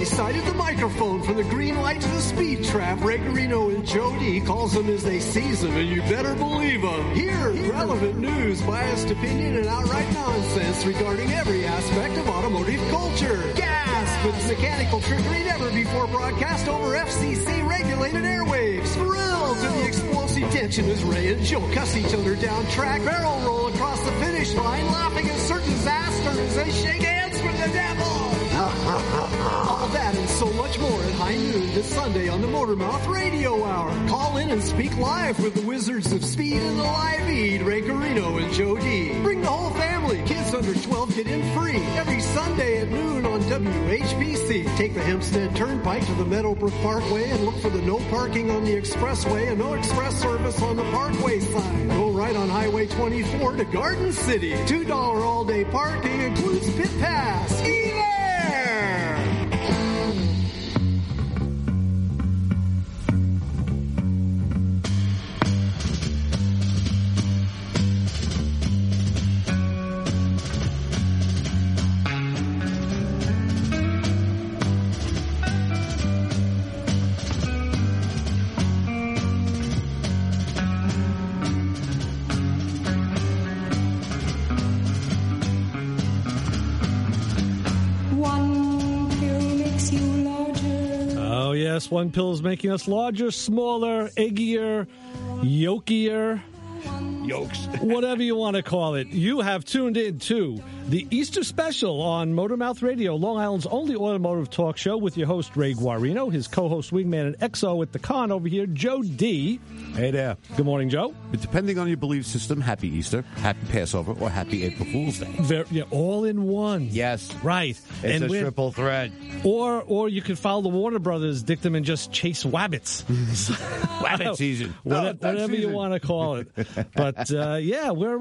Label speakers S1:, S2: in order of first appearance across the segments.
S1: They sighted the microphone from the green light to the speed trap. Ray Garino and Joe D calls them as they seize them, and you better believe them. Hear relevant news, biased opinion, and outright nonsense regarding every aspect of automotive culture. Gasp with mechanical trickery never before broadcast over FCC-regulated airwaves. Thrilled to the explosive tension as Ray and Joe cuss each other down track, barrel roll across the finish line, laughing at certain disasters as they shake hands with the devil. All that and so much more at high noon this Sunday on the Motormouth Radio Hour. Call in and speak live with the Wizards of Speed and the Live Eat, Ray Garino and Joe D. Bring the whole family. Kids under 12 get in free every Sunday at noon on WHPC. Take the Hempstead Turnpike to the Meadowbrook Parkway and look for the no parking on the expressway and no express service on the Parkway sign. Go right on Highway 24 to Garden City. $2 all-day parking includes pit pass. Be there!
S2: Yes, one pill is making us larger, smaller, eggier, yolkier,
S3: Yokes.
S2: whatever you want to call it. You have tuned in to the Easter Special on Motormouth Radio, Long Island's only automotive talk show with your host, Ray Guarino, his co-host, Wingman and XO at the con over here, Joe D.
S3: Hey there.
S2: Good morning, Joe.
S3: But depending on your belief system, happy Easter, happy Passover, or happy April Fool's Day.
S2: Yeah, all in one.
S3: Yes.
S2: Right.
S3: It's a triple thread.
S2: Or you could follow the Warner Brothers dictum and just chase wabbits.
S3: Wabbit season.
S2: Whatever you want to call it. But, yeah, we're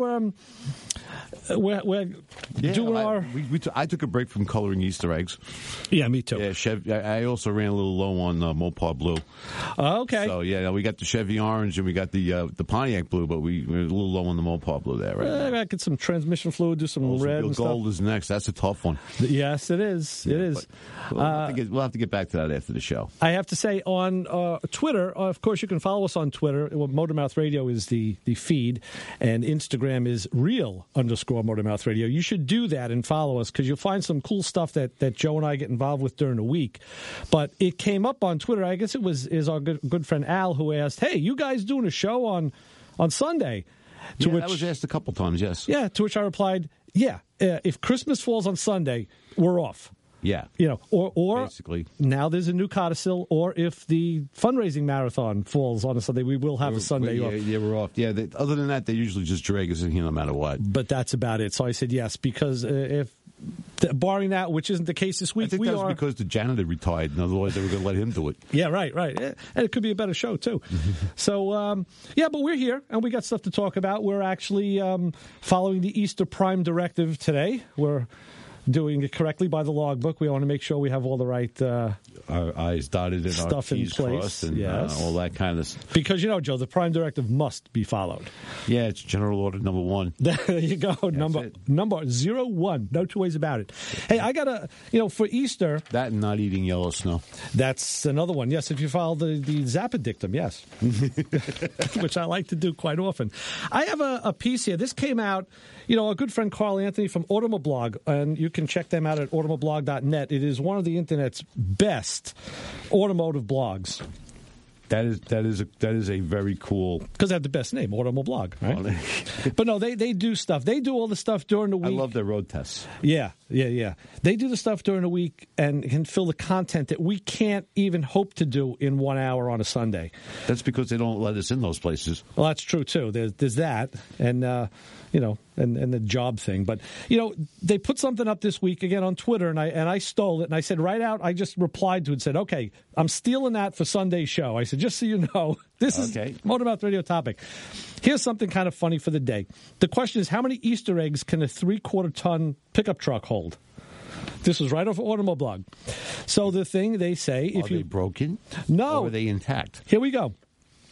S2: doing our...
S3: I took a break from coloring Easter eggs.
S2: Yeah, me too.
S3: Yeah, I also ran a little low on Mopar blue.
S2: Okay.
S3: So, yeah, we got the Chevy orange and we got the Pontiac blue, but we're a little low on the Mopar blue there, right?
S2: I get some transmission fluid, do some red and stuff.
S3: Gold is next. That's a tough one.
S2: Yes, it is. It is.
S3: We'll have to get back to that after the show.
S2: I have to say, on Twitter, of course, you can follow us on Twitter. Motormouth Radio is the feed, and Instagram is real_Motormouth Radio. You should do that and follow us because you'll find some cool stuff that Joe and I get involved with during the week. But it came up on Twitter. I guess it is our good friend Al who asked, "Hey, you guys doing a show on Sunday?"
S3: That was asked a couple times, yes.
S2: Yeah, to which I replied, yeah, if Christmas falls on Sunday, we're off.
S3: Yeah.
S2: Or
S3: basically.
S2: Now there's a new codicil, or if the fundraising marathon falls on a Sunday, we will have a Sunday off.
S3: Yeah, we're off. Yeah, other than that, they usually just drag us in here no matter what.
S2: But that's about it. So I said yes, because if barring that, which isn't the case this week,
S3: I think that's because the janitor retired, and otherwise they were going to let him do it.
S2: Yeah, right. And it could be a better show, too. So, but we're here, and we got stuff to talk about. We're actually following the Easter Prime Directive today. We're doing it correctly by the logbook. We want to make sure we have all the right
S3: our I's dotted and
S2: stuff
S3: our T's
S2: in place,
S3: crossed and
S2: yes.
S3: all that kind of stuff.
S2: Because, Joe, the Prime Directive must be followed.
S3: Yeah, it's General Order number 1.
S2: There you go. Number 01. No two ways about it. Hey, I got to, for Easter.
S3: That and not eating yellow snow.
S2: That's another one. Yes, if you follow the Zappa dictum, yes. Which I like to do quite often. I have a piece here. This came out, our good friend Carl Anthony from Automoblog, and you can check them out at automoblog.net. It is one of the internet's best automotive blogs.
S3: That is a very cool,
S2: because they have the best name, Automoblog, right? But no, they do stuff. They do all the stuff during the week.
S3: I love their road tests.
S2: Yeah. They do the stuff during the week and can fill the content that we can't even hope to do in 1 hour on a Sunday.
S3: That's because they don't let us in those places.
S2: Well, that's true too. There's that, and and the job thing. But they put something up this week again on Twitter, and I stole it, and I said right out. I just replied to it and said, "Okay, I'm stealing that for Sunday's show." I said, just so you know, this is Motormouth Radio topic. Here's something kind of funny for the day. The question is, how many Easter eggs can a 3/4-ton pickup truck hold? This was right off of Automoblog. So the thing they say,
S3: Are they broken?
S2: No.
S3: Or are they intact?
S2: Here we go.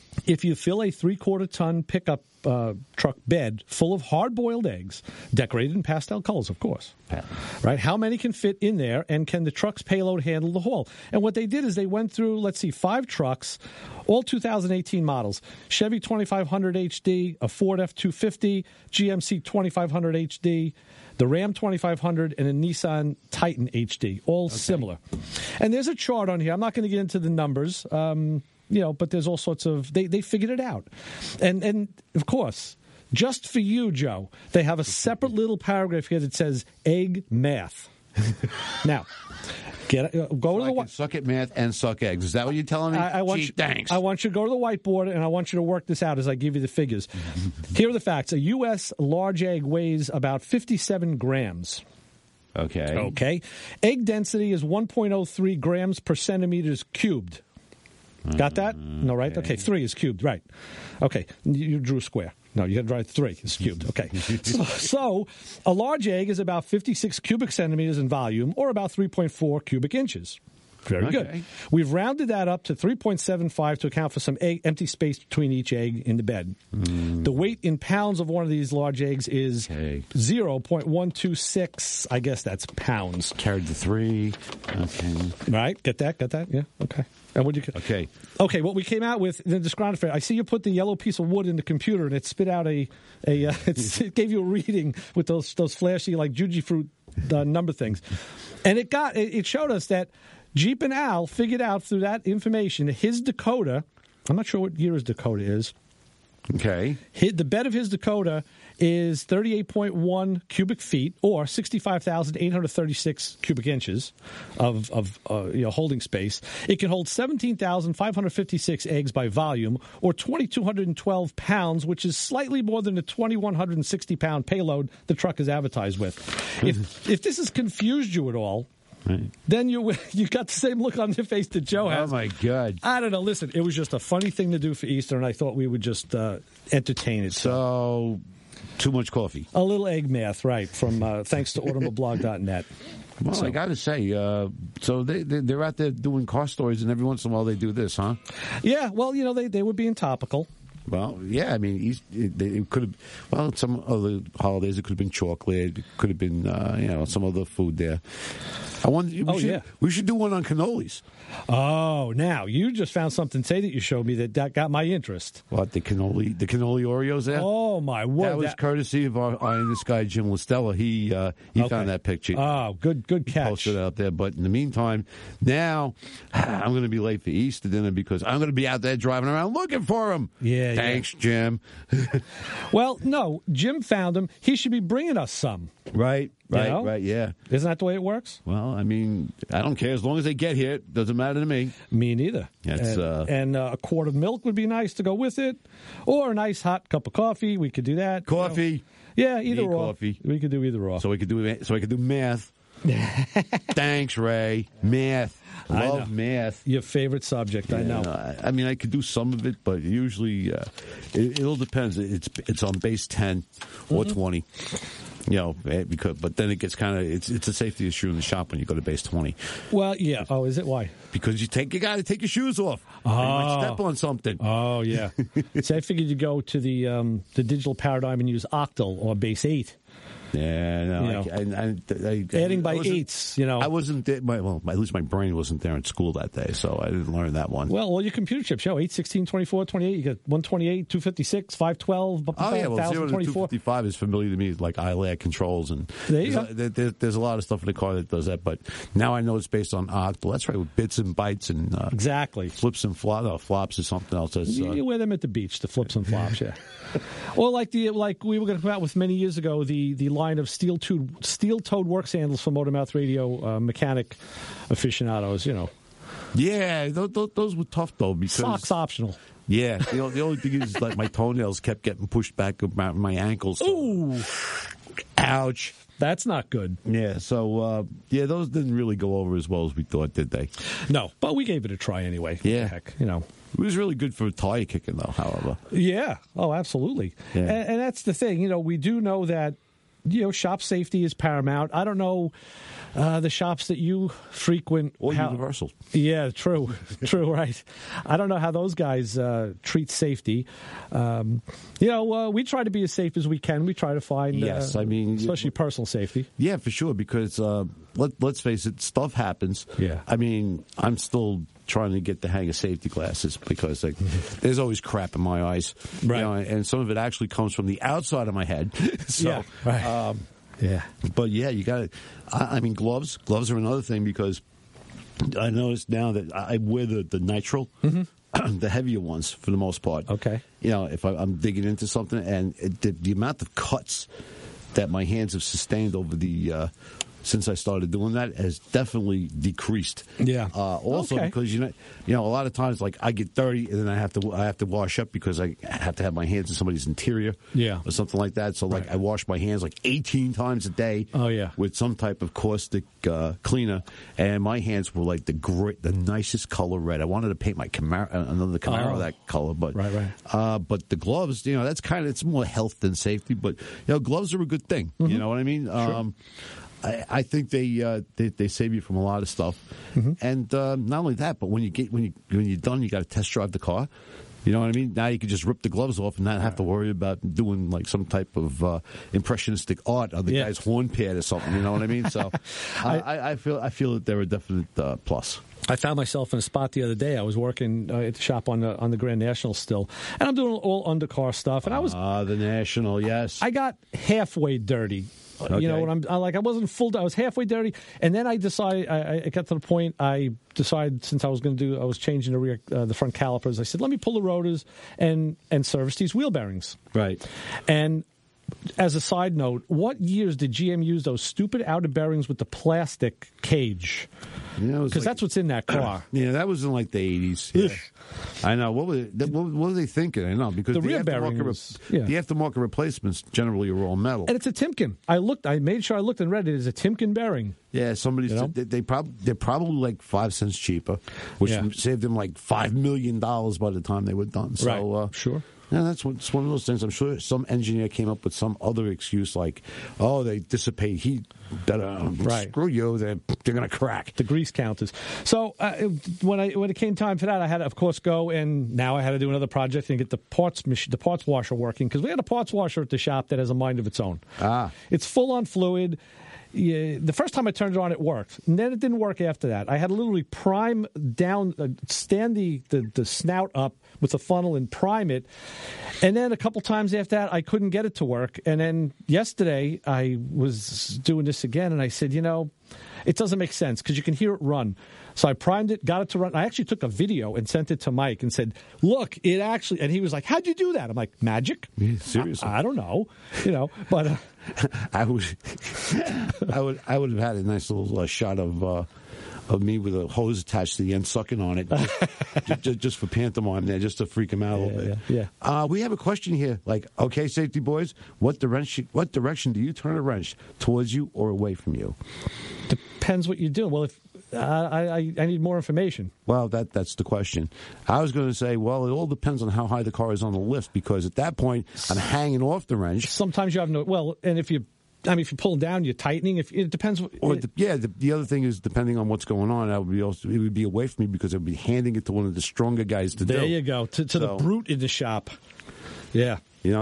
S2: If you fill a 3/4-ton pickup truck bed full of hard-boiled eggs, decorated in pastel colors, of course, right? How many can fit in there, and can the truck's payload handle the haul? And what they did is they went through, 5 trucks, all 2018 models: Chevy 2500 HD, a Ford F-250, GMC 2500 HD, the Ram 2500, and a Nissan Titan HD, all similar. And there's a chart on here. I'm not going to get into the numbers. But there's all sorts of, they figured it out. And of course, just for you, Joe, they have a separate little paragraph here that says egg math. Now, go to the whiteboard.
S3: Suck at math and suck eggs. Is that what you're telling me? Thanks.
S2: I want you to go to the whiteboard, and I want you to work this out as I give you the figures. Here are the facts. A U.S. large egg weighs about 57 grams. Okay. Egg density is 1.03 grams per centimeters cubed. Got that? No, right? Okay, 3 is cubed, right. Okay, you drew square. No, you got to write 3 is cubed. Okay. So a large egg is about 56 cubic centimeters in volume, or about 3.4 cubic inches. Very good. We've rounded that up to 3.75 to account for some empty space between each egg in the bed. The weight in pounds of one of these large eggs is 0.126. I guess that's pounds.
S3: Carried the 3. Okay.
S2: Right? Get that? Yeah. Okay. And what you?
S3: Okay.
S2: What we came out with in the discography, I see you put the yellow piece of wood in the computer, and it spit out it gave you a reading with those flashy like Juji fruit number things, and it showed us that Jeep and Al figured out through that information that his Dakota, I'm not sure what year his Dakota is.
S3: Okay.
S2: The bed of his Dakota is 38.1 cubic feet, or 65,836 cubic inches of holding space. It can hold 17,556 eggs by volume, or 2,212 pounds, which is slightly more than the 2,160-pound payload the truck is advertised with. If this has confused you at all, right, then you got the same look on your face that Joe has.
S3: Oh, my God. I
S2: don't know. Listen, it was just a funny thing to do for Easter, and I thought we would just entertain it.
S3: So, too much coffee.
S2: A little egg math, right, from thanks to automoblog.net.
S3: Well, so, I got to say, so they're out there doing car stories, and every once in a while they do this, huh?
S2: Yeah, well, they were being topical.
S3: Well, yeah, I mean, it could have. Well, some other holidays it could have been chocolate. It could have been, some other food there. I wonder. We should do one on cannolis.
S2: Oh, now you just found something today that you showed me that got my interest.
S3: What, the cannoli Oreos there?
S2: Oh my word!
S3: That was courtesy of this guy Jim Listella. He found that picture.
S2: Oh, good catch.
S3: Posted it out there. But in the meantime, now I'm going to be late for Easter dinner because I'm going to be out there driving around looking for him.
S2: Yeah.
S3: Thanks, Jim.
S2: Well, no, Jim found him. He should be bringing us some.
S3: Right, yeah.
S2: Isn't that the way it works?
S3: Well, I mean, I don't care. As long as they get here, it doesn't matter to me.
S2: Me neither. And a quart of milk would be nice to go with it, or a nice hot cup of coffee. We could do that.
S3: Coffee.
S2: Yeah, either or.
S3: Coffee.
S2: We could do either or.
S3: So I could do math. Thanks, Ray. Math. Love math.
S2: Your favorite subject, I know.
S3: I mean, I could do some of it, but usually it all depends. It's on base 10 or 20. But then it gets kind of it's a safety issue in the shop when you go to base 20.
S2: Well, yeah. Oh, is it? Why?
S3: Because you got to take your shoes off. You might step on something.
S2: Oh, yeah. So I figured you'd go to the digital paradigm and use octal or base 8.
S3: Yeah, no,
S2: adding by eights,
S3: I wasn't there. At least my brain wasn't there in school that day, so I didn't learn that one.
S2: Well, all your computer chips show 8, 16, 24, 28. You got 128, 256, 512,
S3: 0 to 255 is familiar to me, like ILAC controls, and there's a lot of stuff in the car that does that. But now I know it's based on octal. That's right, with bits and bytes and
S2: exactly
S3: flips and flops or something else.
S2: You wear them at the beach, the flips and flops, yeah. Or like we were going to come out with many years ago, the line of steel-toed works handles for Motor Mouth Radio mechanic aficionados,
S3: Yeah, those were tough, though. Because
S2: socks optional.
S3: Yeah, the only thing is like my toenails kept getting pushed back about my ankles. So.
S2: Ooh.
S3: Ouch.
S2: That's not good.
S3: Yeah, so, those didn't really go over as well as we thought, did they?
S2: No, but we gave it a try anyway.
S3: Yeah.
S2: Heck,
S3: It was really good for tire kicking, though, however.
S2: Yeah. Oh, absolutely. Yeah. And that's the thing. We do know that shop safety is paramount. I don't know the shops that you frequent.
S3: Or Universal.
S2: Yeah, true, right. I don't know how those guys treat safety. We try to be as safe as we can. We try to find,
S3: yes, I mean,
S2: especially personal safety.
S3: Yeah, for sure, because let's face it, stuff happens.
S2: Yeah.
S3: I mean, I'm still trying to get the hang of safety glasses because there's always crap in my eyes.
S2: Right.
S3: And some of it actually comes from the outside of my head. So,
S2: yeah, right. Yeah.
S3: But yeah, you got it. I mean, gloves. Gloves are another thing because I notice now that I wear the nitrile, the heavier ones for the most part.
S2: Okay.
S3: If I'm digging into something, and the amount of cuts that my hands have sustained over the since I started doing that has definitely decreased.
S2: Yeah.
S3: Also,
S2: okay.
S3: because a lot of times, like I get dirty and then I have to wash up because I have to have my hands in somebody's interior.
S2: Yeah.
S3: Or something like that. So like I wash my hands like 18 times a day.
S2: Oh yeah.
S3: With some type of caustic cleaner, and my hands were like the nicest color red. I wanted to paint my another Camaro that color, but
S2: right.
S3: But the gloves, that's it's more health than safety. But gloves are a good thing. You know what I mean?
S2: Sure.
S3: I think they save you from a lot of stuff, and not only that, but when you're done, you got to test drive the car. You know what I mean? Now you can just rip the gloves off and not have to worry about doing like some type of impressionistic art on the guy's horn pad or something. You know what I mean? So I feel that they're a definite plus.
S2: I found myself in a spot the other day. I was working at the shop on the Grand National still, and I'm doing all undercar stuff. And I was
S3: the National, yes.
S2: I got halfway dirty.
S3: Okay.
S2: I wasn't full. I was halfway dirty, and then I decided. I got to the point. I decided since I was changing the front calipers. I said, let me pull the rotors and service these wheel bearings.
S3: Right.
S2: And as a side note, what years did GM use those stupid outer bearings with the plastic cage? Because that's what's in that car.
S3: Yeah, that was in like the 80s. Yeah. I know. What were they thinking? I know, because
S2: the rear bearings,
S3: the aftermarket replacements generally are all metal.
S2: And it's a Timken. I made sure I looked and read it. It's a Timken bearing.
S3: Yeah, somebody said they're probably like 5 cents cheaper, which saved them like $5 million by the time they were done. So,
S2: right. Sure.
S3: Yeah, it's one of those things. I'm sure some engineer came up with some other excuse like, they dissipate heat better.
S2: Right.
S3: Screw you, they're going to crack.
S2: The grease counters. So when it came time for that, I had to, of course, go, and now I had to do another project and get the parts washer working, because we had a parts washer at the shop that has a mind of its own. It's full on fluid. Yeah, the first time I turned it on, it worked. And then it didn't work after that. I had to literally prime down, stand the snout up with the funnel and prime it. And then a couple times after that, I couldn't get it to work. And then yesterday, I was doing this again, and I said, it doesn't make sense because you can hear it run. So I primed it, got it to run. I actually took a video and sent it to Mike and said, look, it actually, and he was like, how'd you do that? I'm like, magic?
S3: Yeah, seriously?
S2: I don't know, but
S3: I would have had a nice little shot of me with a hose attached to the end, sucking on it, just for pantomime there, just to freak him out a little bit.
S2: Yeah.
S3: We have a question here. Like, okay, safety boys, what direction do you turn a wrench, towards you or away from you?
S2: Depends what you're doing. Well, if I need more information.
S3: Well, that's the question. I was going to say, well, it all depends on how high the car is on the lift, because at that point, I'm hanging off the wrench.
S2: Sometimes you have and if you're pulling down, you're tightening. It depends.
S3: The other thing is, depending on what's going on, it would be away from me, because I would be handing it to one of the stronger guys to do.
S2: There you go, to the brute in the shop. Yeah.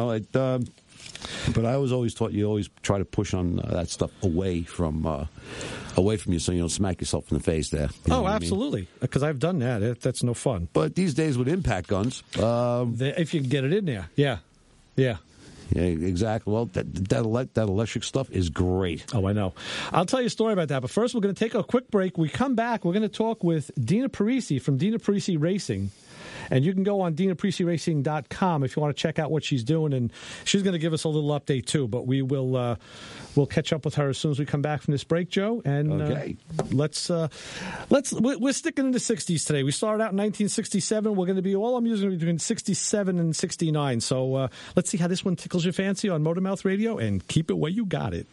S3: But I was always taught you always try to push on that stuff away from you, so you don't smack yourself in the face there.
S2: Absolutely, because I've done that. That's no fun.
S3: But these days with impact guns,
S2: if you can get it in there, yeah.
S3: Yeah, exactly. Well, that electric stuff is great.
S2: Oh, I know. I'll tell you a story about that. But first, we're going to take a quick break. We come back, we're going to talk with Dina Parisi from Dina Parisi Racing. And you can go on DinaParisiRacing.com if you want to check out what she's doing. And she's going to give us a little update, too. But we'll catch up with her as soon as we come back from this break, Joe. And
S3: okay.
S2: we're sticking in the 60s today. We started out in 1967. We're going to be all I'm using between 67 and 69. So let's see how this one tickles your fancy on Motormouth Radio, and keep it where you got it.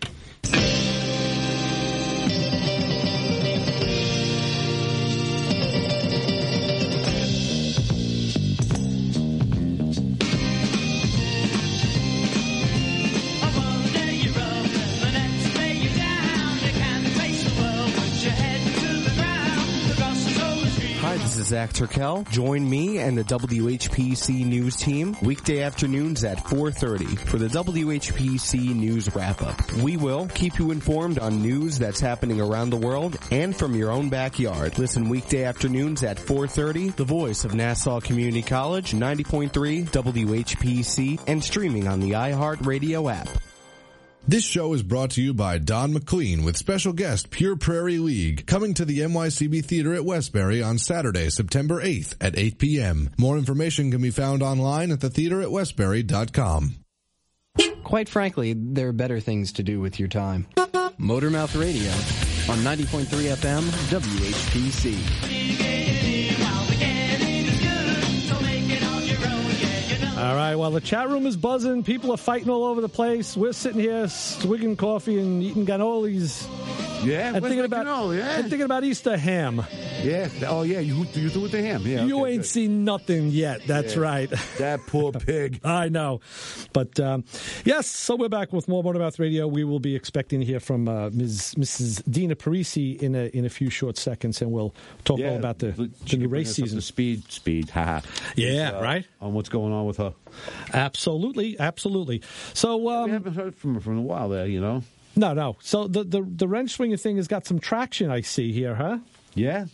S4: This is Zach Turkel. Join me and the WHPC News team weekday afternoons at 4:30 for the WHPC News Wrap-Up. We will keep you informed on news that's happening around the world and from your own backyard. Listen weekday afternoons at 4:30, the voice of Nassau Community College, 90.3 WHPC, and streaming on the iHeartRadio app.
S5: This show is brought to you by Don McLean with special guest Pure Prairie League, coming to the NYCB Theater at Westbury on Saturday, September 8th at 8 p.m. More information can be found online at thetheateratwestbury.com.
S6: Quite frankly, there are better things to do with your time. Motormouth Radio on 90.3 FM WHPC.
S2: All right, well, the chat room is buzzing. People are fighting all over the place. We're sitting here swigging coffee and eating cannolis.
S3: Yeah,
S2: and thinking about Easter ham.
S3: Yeah. Oh, yeah. You do it to ham. Yeah.
S2: You
S3: okay,
S2: ain't
S3: good.
S2: seen nothing yet. That's right.
S3: That poor pig.
S2: I know. But, yes, so we're back with more Motormouth Radio. We will be expecting to hear from Mrs. Dina Parisi in a few short seconds, and we'll talk all about the new race season.
S3: Speed. Haha.
S2: Yeah, right?
S3: On what's going on with her.
S2: Absolutely. So
S3: we haven't heard from her for a while there, you know.
S2: No. So the wrench swinger thing has got some traction, I see here, huh?
S3: Yeah.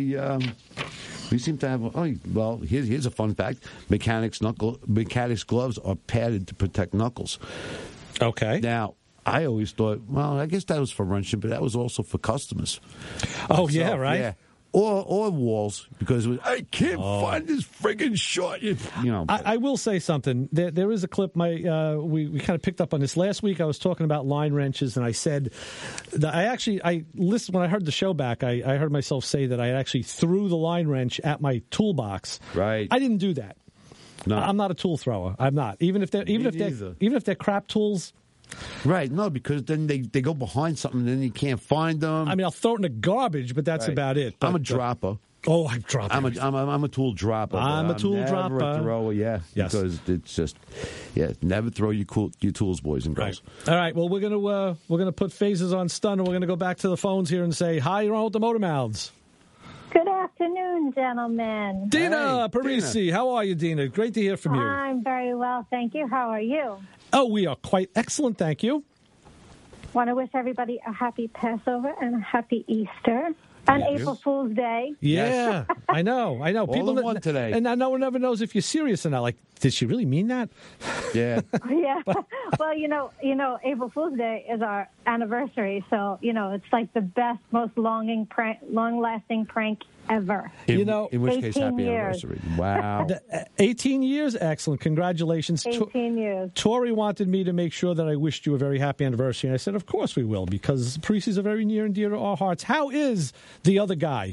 S3: We seem to have. Oh, well, here's a fun fact: mechanics gloves are padded to protect knuckles.
S2: Okay.
S3: Now, I always thought, well, I guess that was for wrenching, but that was also for customers.
S2: Oh, yeah, right.
S3: Yeah. Or walls, because it was, I can't find this friggin' short. You know.
S2: I will say something. There is a clip. We kind of picked up on this last week. I was talking about line wrenches, and I said that I listened when I heard the show back. I heard myself say that I actually threw the line wrench at my toolbox.
S3: Right.
S2: I didn't do that.
S3: No,
S2: I'm not a tool thrower. I'm not. Even if they're crap tools.
S3: Right, no, because then they go behind something and then you can't find them.
S2: I mean, I'll throw it in the garbage, but that's about it. But,
S3: I'm a dropper.
S2: I'm dropping.
S3: I'm a tool dropper.
S2: I'm a tool dropper.
S3: Never a thrower, yes. Because it's just, never throw your tools, boys and girls.
S2: Right. All right, well, we're gonna put phases on stun, and we're gonna go back to the phones here and say hi. You're on with the Motor Mouths.
S7: Good afternoon, gentlemen.
S2: Dina Parisi, how are you, Dina? Great to hear from you.
S7: I'm very well, thank you. How are you?
S2: Oh, we are quite excellent, thank you.
S7: Want to wish everybody a happy Passover and a happy Easter and April Fool's Day.
S2: Yeah, I know.
S3: All in one today.
S2: And no one ever knows if you're serious or not. Like, did she really mean that?
S3: Yeah.
S7: Yeah. Well, you know, April Fool's Day is our anniversary, so it's like the best, most long-lasting prank ever.
S3: In which case, happy
S7: years.
S3: anniversary. Wow.
S2: 18 years, excellent. Congratulations.
S7: 18 years.
S2: Tori wanted me to make sure that I wished you a very happy anniversary, and I said, of course we will, because Parisi's are very near and dear to our hearts. How is the other guy?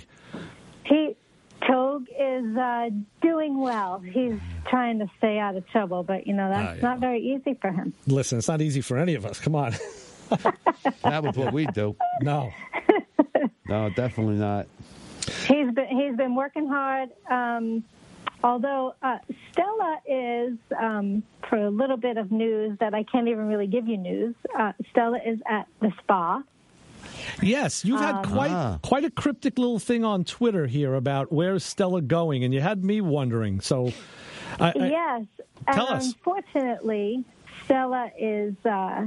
S7: Togue is doing well. He's trying to stay out of trouble, but, that's not very easy for him.
S2: Listen, it's not easy for any of us. Come on.
S3: That was what we do.
S2: No,
S3: definitely not.
S7: He's been working hard. Although Stella is, for a little bit of news that I can't even really give you news, Stella is at the spa.
S2: Yes, you've had quite a cryptic little thing on Twitter here about where's Stella going, and you had me wondering. So,
S7: yes,
S2: tell us.
S7: Unfortunately, Stella is.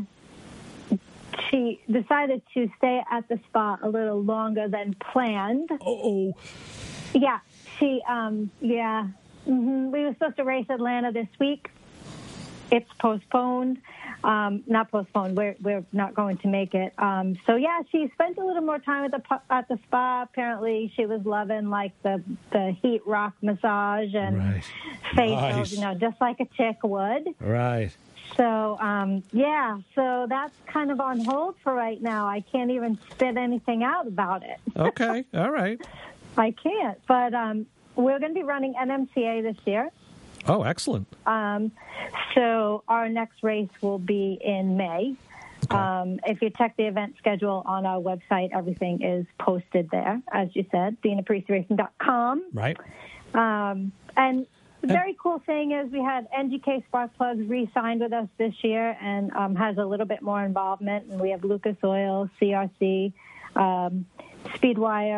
S7: She decided to stay at the spa a little longer than planned.
S2: Oh.
S7: Yeah, she. Yeah. Mm-hmm. We were supposed to race Atlanta this week. It's postponed. Not postponed. We're not going to make it. So yeah, she spent a little more time at the spa. Apparently, she was loving like the heat rock massage and facials,
S2: nice.
S7: just like a chick would.
S2: Right.
S7: So so that's kind of on hold for right now. I can't even spit anything out about it.
S2: Okay. All right.
S7: I can't. But we're going to be running NMCA this year.
S2: Oh, excellent.
S7: So our next race will be in May. Okay. If you check the event schedule on our website, everything is posted there, as you said, DinaParisiRacing.com.
S2: Right.
S7: And the very cool thing is we had NGK Spark Plugs re-signed with us this year and has a little bit more involvement. And we have Lucas Oil, CRC, Speedwire,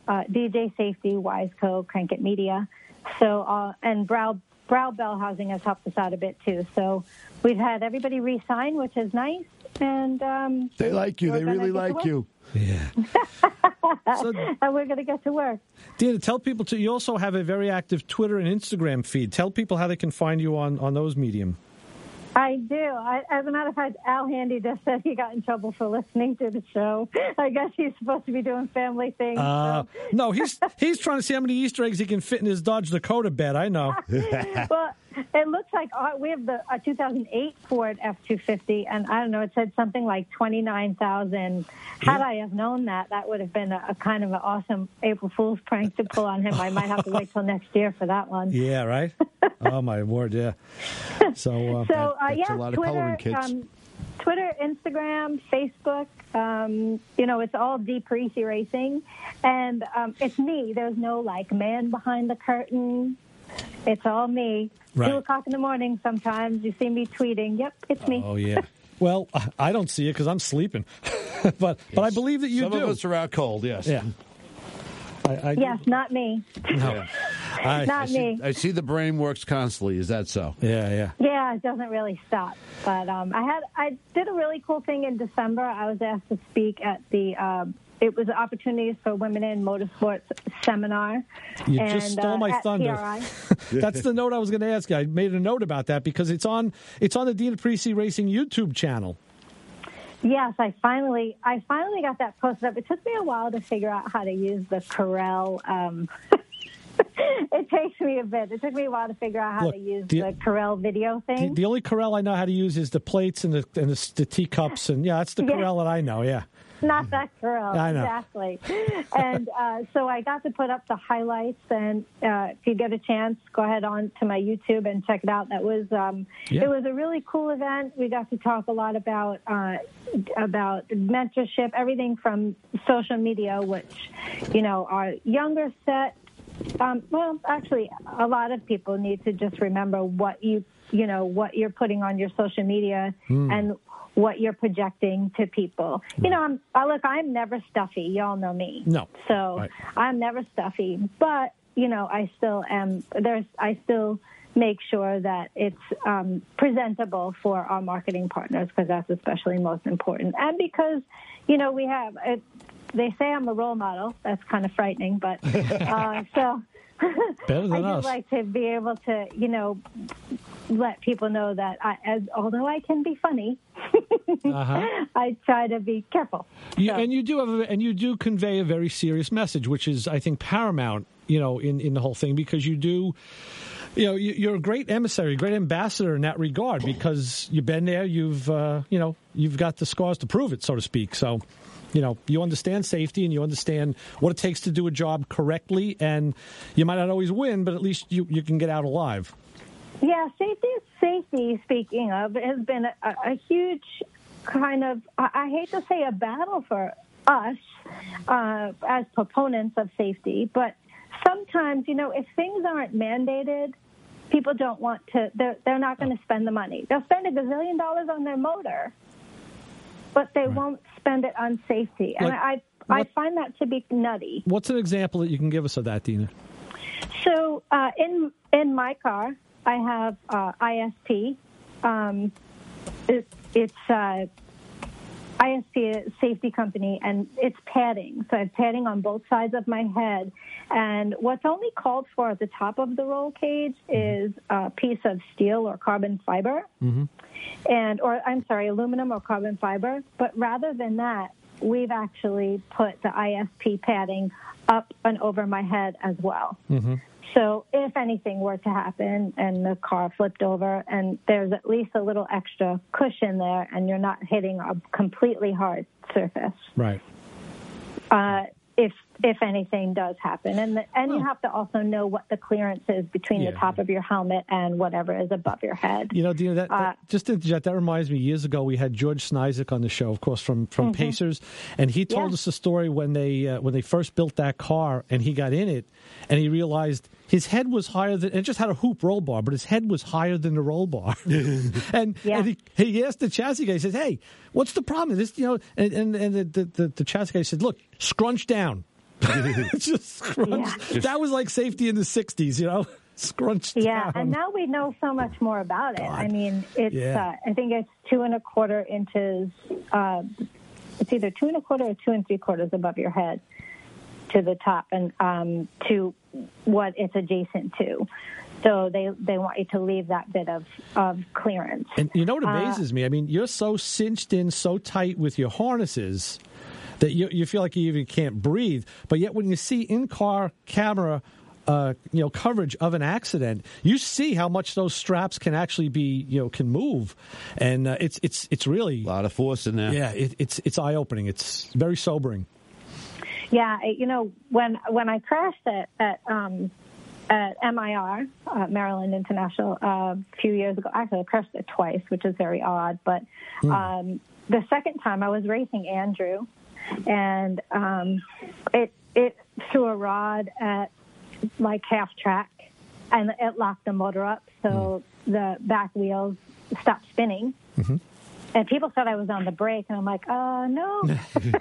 S7: DJ Safety, Wiseco, Crankit Media. So, and Brow Bell Housing has helped us out a bit too. So we've had everybody re-sign, which is nice. And
S3: they like you. They really like you.
S2: Yeah.
S7: And we're going to get to work.
S2: Dina, tell people you also have a very active Twitter and Instagram feed. Tell people how they can find you on those medium.
S7: I do. As a matter of fact, Al Handy just said he got in trouble for listening to the show. I guess he's supposed to be doing family things.
S2: No, he's trying to see how many Easter eggs he can fit in his Dodge Dakota bed. I know.
S7: Well, it looks like we have a 2008 Ford F-250, and I don't know, it said something like 29,000. Had I have known that would have been a kind of an awesome April Fool's prank to pull on him. I might have to wait till next year for that one.
S2: Yeah, right? Oh, my word, yeah. So
S3: that's a lot of coloring kits.
S7: Twitter, Instagram, Facebook, it's all Dee Parisi Racing. And it's me. There's no, man behind the curtain. It's all me.
S2: Right.
S7: 2 o'clock in the morning sometimes. You see me tweeting. Yep, it's me.
S2: Oh, yeah. Well, I don't see it because I'm sleeping. but I believe that you do.
S3: Some of us are out cold, yes.
S2: Yeah.
S7: Yes, not me.
S2: No.
S7: Not me.
S3: I see the brain works constantly. Is that so?
S2: Yeah.
S7: Yeah, it doesn't really stop. But I did a really cool thing in December. I was asked to speak at the it was Opportunities for Women in Motorsports seminar.
S2: You just stole my thunder. That's the note I was going to ask you. I made a note about that because it's on the Dina Parisi Racing YouTube channel.
S7: Yes, I finally got that posted up. It took me a while to figure out how to use the Corel. It takes me a bit. It took me a while to figure out how to use the Corel video thing.
S2: The only Corel I know how to use is the plates and the teacups, and that's the Corel that I know. Yeah.
S7: Not that Corel.
S2: I know.
S7: Exactly. And so I got to put up the highlights, and if you get a chance, go ahead on to my YouTube and check it out. That was it was a really cool event. We got to talk a lot about mentorship, everything from social media, which our younger set. Well, actually, a lot of people need to just remember what what you're putting on your social media and what you're projecting to people. I'm never stuffy. Y'all know me.
S2: No.
S7: So right. I'm never stuffy, but I still am. I still make sure that it's presentable for our marketing partners because that's especially most important, and because we have. They say I'm a role model. That's kind of frightening, but so
S2: better than
S7: I
S2: us.
S7: do like to be able to, let people know that although I can be funny, I try to be careful.
S2: And you do convey a very serious message, which is, I think, paramount, in the whole thing, because you do. You're a great emissary, great ambassador in that regard, because you've been there, you've got the scars to prove it, so to speak. So, you understand safety and you understand what it takes to do a job correctly, and you might not always win, but at least you can get out alive.
S7: Yeah, safety, speaking of, has been a huge kind of, I hate to say a battle for us as proponents of safety, but sometimes, if things aren't mandated, people don't want to, they're not going to spend the money. They'll spend $1 gazillion on their motor, but they won't spend it on safety. And I find that to be nutty. What's
S2: an example that you can give us of that, Dina?
S7: So in my car, I have ISP. It's ISP, a safety company, and it's padding. So I have padding on both sides of my head. And what's only called for at the top of the roll cage is a piece of steel or carbon fiber, aluminum or carbon fiber. But rather than that, we've actually put the ISP padding up and over my head as well. So if anything were to happen and the car flipped over, and there's at least a little extra cushion there, and you're not hitting a completely hard surface.
S2: Right.
S7: If anything does happen, and you have to also know what the clearance is between the top of your helmet and whatever is above your head.
S2: Dina, that just to interject, that reminds me. Years ago, we had George Snizik on the show, of course, from Pacers, and he told us a story when they first built that car, and he got in it, and he realized his head was higher than, it just had a hoop roll bar, but his head was higher than the roll bar. and he asked the chassis guy, he says, "Hey, what's the problem?" And the chassis guy said, "Look, scrunch down. Just scrunched.
S7: Yeah.
S2: That was like safety in the 60s, you know? Scrunched
S7: Yeah,
S2: down.
S7: and now we know so much more about it.
S2: God.
S7: I mean, it's I think it's 2.25 inches. It's either 2.25 or 2.75 above your head to the top, and to what it's adjacent to. So they want you to leave that bit of clearance.
S2: And you know what amazes me? I mean, you're so cinched in, so tight with your harnesses that you feel like you even can't breathe. But yet when you see in-car camera coverage of an accident, you see how much those straps can actually be, can move. And it's really...
S3: A lot of force in there.
S2: Yeah, it's eye-opening. It's very sobering.
S7: Yeah, when I crashed at MIR, Maryland International, a few years ago. Actually, I crashed it twice, which is very odd. But the second time, I was racing Andrew, and it threw a rod at like half track, and it locked the motor up, so the back wheels stopped spinning. Mm-hmm. And people thought I was on the brake, and I'm like, no.
S3: No,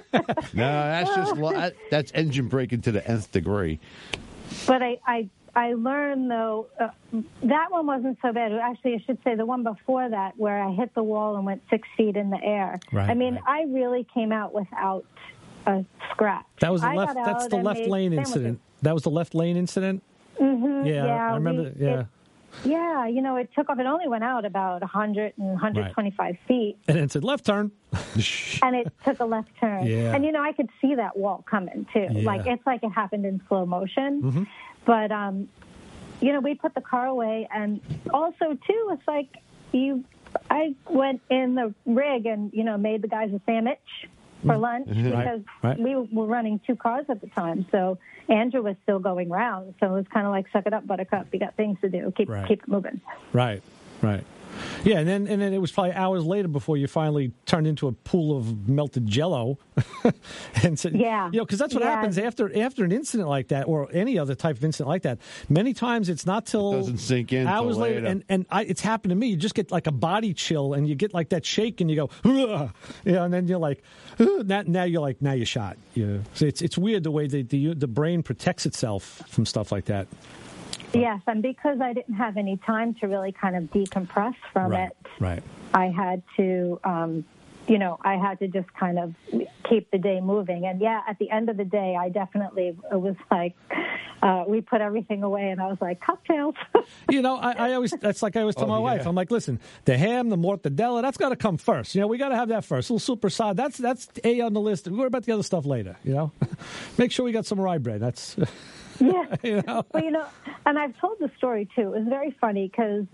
S3: that's engine braking to the nth degree.
S7: But I learned, though, that one wasn't so bad. Actually, I should say the one before that, where I hit the wall and went 6 feet in the air.
S2: Right,
S7: I mean, I really came out without a scratch.
S2: That was that's the left lane incident. That was the left lane incident?
S7: Mm-hmm.
S2: Yeah, I remember.
S7: Yeah, it took off. It only went out about 100 and 125 feet.
S2: And then it said left turn.
S7: And it took a left turn.
S2: Yeah.
S7: And, I could see that wall coming, too.
S2: Yeah.
S7: It's like it happened in slow motion.
S2: Mm-hmm.
S7: But, we put the car away. And also, too, it's like I went in the rig and, made the guys a sandwich for lunch because we were running 2 cars at the time. So Andrew was still going round. So it was kind of like, suck it up, buttercup. You got things to do. Keep it moving.
S2: Right. Yeah, and then it was probably hours later before you finally turned into a pool of melted Jell-O. And so, because that's what happens after an incident like that, or any other type of incident like that. Many times it's not till
S3: it doesn't sink in
S2: hours later, and it's happened to me. You just get like a body chill, and you get like that shake, and you go, and then you're like, now you're shot. So it's weird the way the brain protects itself from stuff like that.
S7: Yes, and because I didn't have any time to really kind of decompress from it, I had to, I had to just kind of keep the day moving. And, at the end of the day, it was like we put everything away, and I was like, cocktails.
S2: I always tell my wife, I'm like, listen, the ham, the mortadella, that's got to come first. We got to have that first. A little super side, that's A on the list. We'll worry about the other stuff later, Make sure we got some rye bread. That's...
S7: Yeah. Well, and I've told the story, too. It was very funny because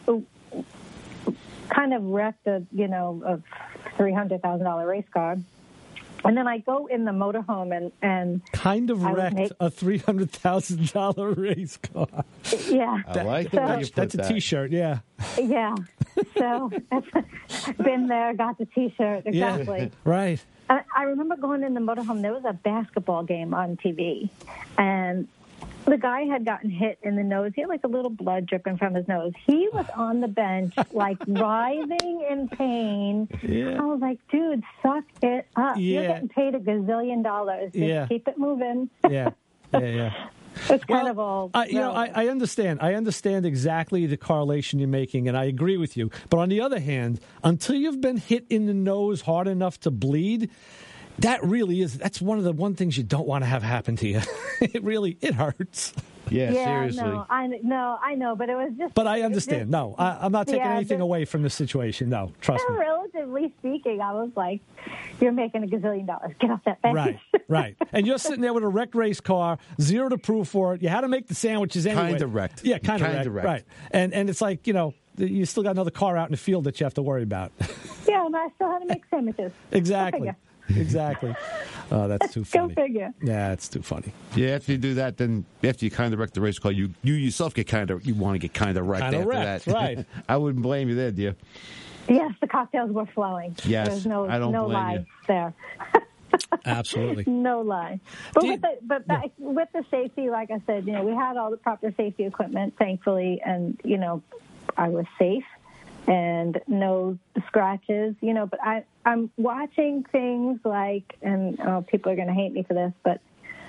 S7: kind of wrecked a $300,000 race car. And then I go in the motorhome and
S2: kind of wrecked a $300,000 race car.
S7: Yeah.
S3: I like that.
S2: That's a T-shirt, yeah.
S7: Yeah. So, been there, got the T-shirt, exactly.
S2: Yeah. Right.
S7: I remember going in the motorhome. There was a basketball game on TV, and the guy had gotten hit in the nose. He had like a little blood dripping from his nose. He was on the bench, like writhing in pain. Yeah. I was like, dude, suck it up. You're getting paid $1 gazillion. Just keep it moving.
S2: Yeah.
S7: It's kind of all.
S2: I understand. I understand exactly the correlation you're making, and I agree with you. But on the other hand, until you've been hit in the nose hard enough to bleed, that's one of the things you don't want to have happen to you. It hurts.
S3: Yeah, seriously.
S7: No, I know, but it was just...
S2: But I understand. I'm not taking anything away from the situation. No, trust me.
S7: Relatively speaking, I was like, you're making $1 gazillion. Get off that bench.
S2: Right. And you're sitting there with a wrecked race car, zero to prove for it. You had to make the sandwiches anyway.
S3: Kind of wrecked.
S2: Yeah, kind of wrecked. Right. And it's like, you still got another car out in the field that you have to worry about.
S7: Yeah, and I still had to make sandwiches.
S2: Exactly. Oh, that's too funny.
S7: Go figure.
S2: Yeah, it's too funny.
S3: Yeah, after you do that, then after you kind of wreck the race car, you yourself you want to get kind of wrecked after that.
S2: Right.
S3: I wouldn't blame you there, dear.
S7: Yes, the cocktails were flowing.
S3: Yes,
S7: there's no lie
S3: you.
S7: there.
S2: Absolutely.
S7: No lie. But with the safety, like I said, we had all the proper safety equipment, thankfully, and I was safe. And no scratches, but I'm watching things like, and people are going to hate me for this, but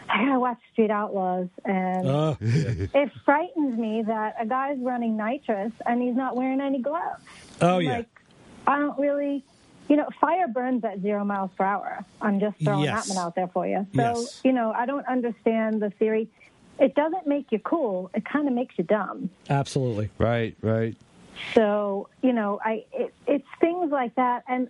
S7: I gotta watch Street Outlaws, and it frightens me that a guy's running nitrous and he's not wearing any gloves.
S2: Oh, yeah.
S7: Like, I don't really, fire burns at 0 miles per hour. I'm just throwing that one out there for you. So, I don't understand the theory. It doesn't make you cool. It kind of makes you dumb.
S2: Absolutely.
S3: Right.
S7: So, it's things like that, and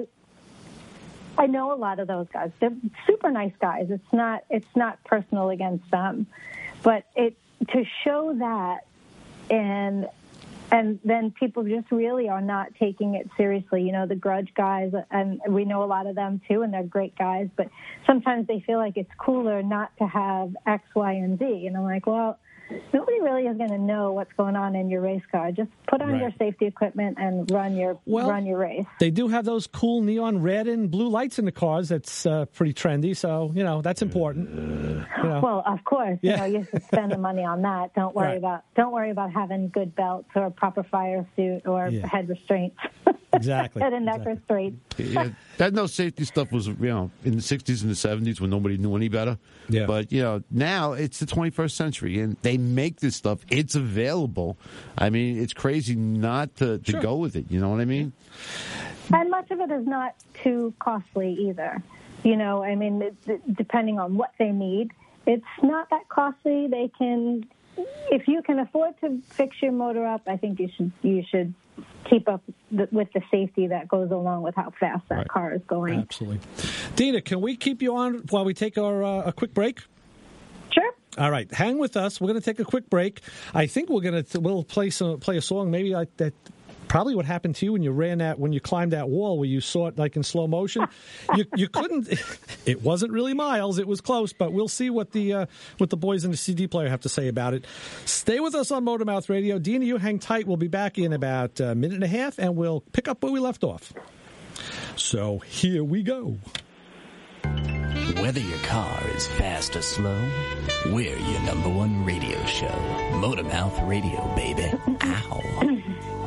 S7: I know a lot of those guys. They're super nice guys. It's not personal against them, but to show that and then people just really are not taking it seriously. The grudge guys, and we know a lot of them too, and they're great guys, but sometimes they feel like it's cooler not to have X, Y, and Z. And I'm like, well, nobody really is going to know what's going on in your race car. Just put on your safety equipment and run your race.
S2: They do have those cool neon red and blue lights in the cars. That's pretty trendy. So that's important.
S7: Well, of course, you should spend the money on that. Don't worry about having good belts or a proper fire suit or head restraints.
S2: Exactly.
S7: Head and neck restraints.
S3: That no safety stuff was, in the 60s and the 70s when nobody knew any better.
S2: Yeah.
S3: But, now it's the 21st century, and they make this stuff. It's available. I mean, it's crazy not to go with it. You know what I mean?
S7: And much of it is not too costly either. Depending on what they need, it's not that costly. They can, if you can afford to fix your motor up, I think you should keep up with the safety that goes along with how fast that car is going.
S2: Absolutely. Dina, can we keep you on while we take our a quick break?
S7: Sure.
S2: All right, hang with us. We're going to take a quick break. I think we'll play a song maybe like that. Probably what happened to you when you climbed that wall where you saw it like in slow motion. You couldn't. It wasn't really miles. It was close, but we'll see what the boys in the CD player have to say about it. Stay with us on Motormouth Radio. Dina, you hang tight. We'll be back in about a minute and a half, and we'll pick up where we left off. So here we go.
S8: Whether your car is fast or slow, we're your number one radio show. Motormouth Radio, baby. Ow.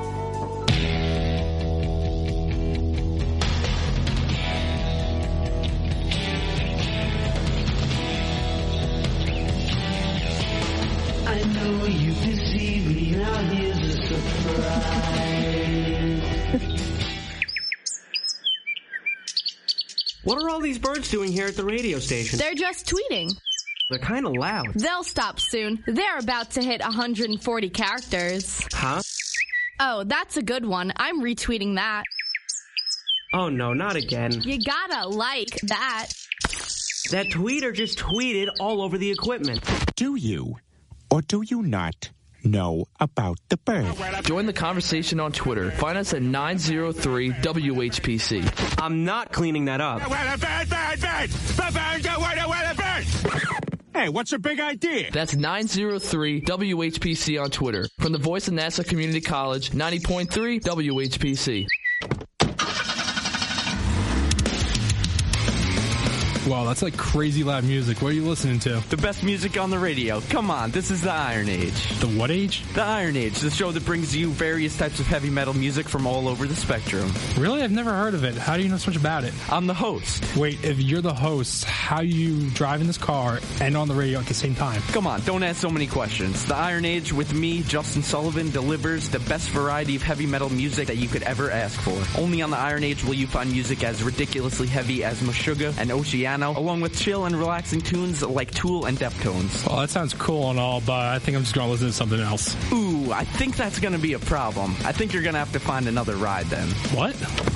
S9: I know you deceive me, now here's a surprise.
S10: What are all these birds doing here at the radio station?
S11: They're just tweeting.
S10: They're kind of loud.
S11: They'll stop soon. They're about to hit 140 characters.
S10: Huh?
S11: Oh, that's a good one. I'm retweeting that.
S10: Oh, no, not again.
S11: You gotta like that.
S10: That tweeter just tweeted all over the equipment.
S12: Do you? Or do you not know about the bird?
S13: Join the conversation on Twitter. Find us at 903-WHPC.
S10: I'm not cleaning that up.
S12: Hey, what's your big idea?
S13: That's 903-WHPC on Twitter. From the voice of Nassau Community College, 90.3 WHPC.
S14: Wow, that's like crazy loud music. What are you listening to?
S15: The best music on the radio. Come on, this is the Iron Age.
S14: The what age?
S15: The Iron Age, the show that brings you various types of heavy metal music from all over the spectrum.
S14: Really? I've never heard of it. How do you know so much about it?
S15: I'm the host.
S14: Wait, if you're the host, how you drive in this car and on the radio at the same time?
S15: Come on, don't ask so many questions. The Iron Age with me, Justin Sullivan, delivers the best variety of heavy metal music that you could ever ask for. Only on the Iron Age will you find music as ridiculously heavy as Meshuggah and Oceano, along with chill and relaxing tunes like Tool and Deftones.
S14: Well, that sounds cool and all, but I think I'm just going to listen to something else.
S15: Ooh, I think that's going to be a problem. I think you're going to have to find another ride then.
S14: What?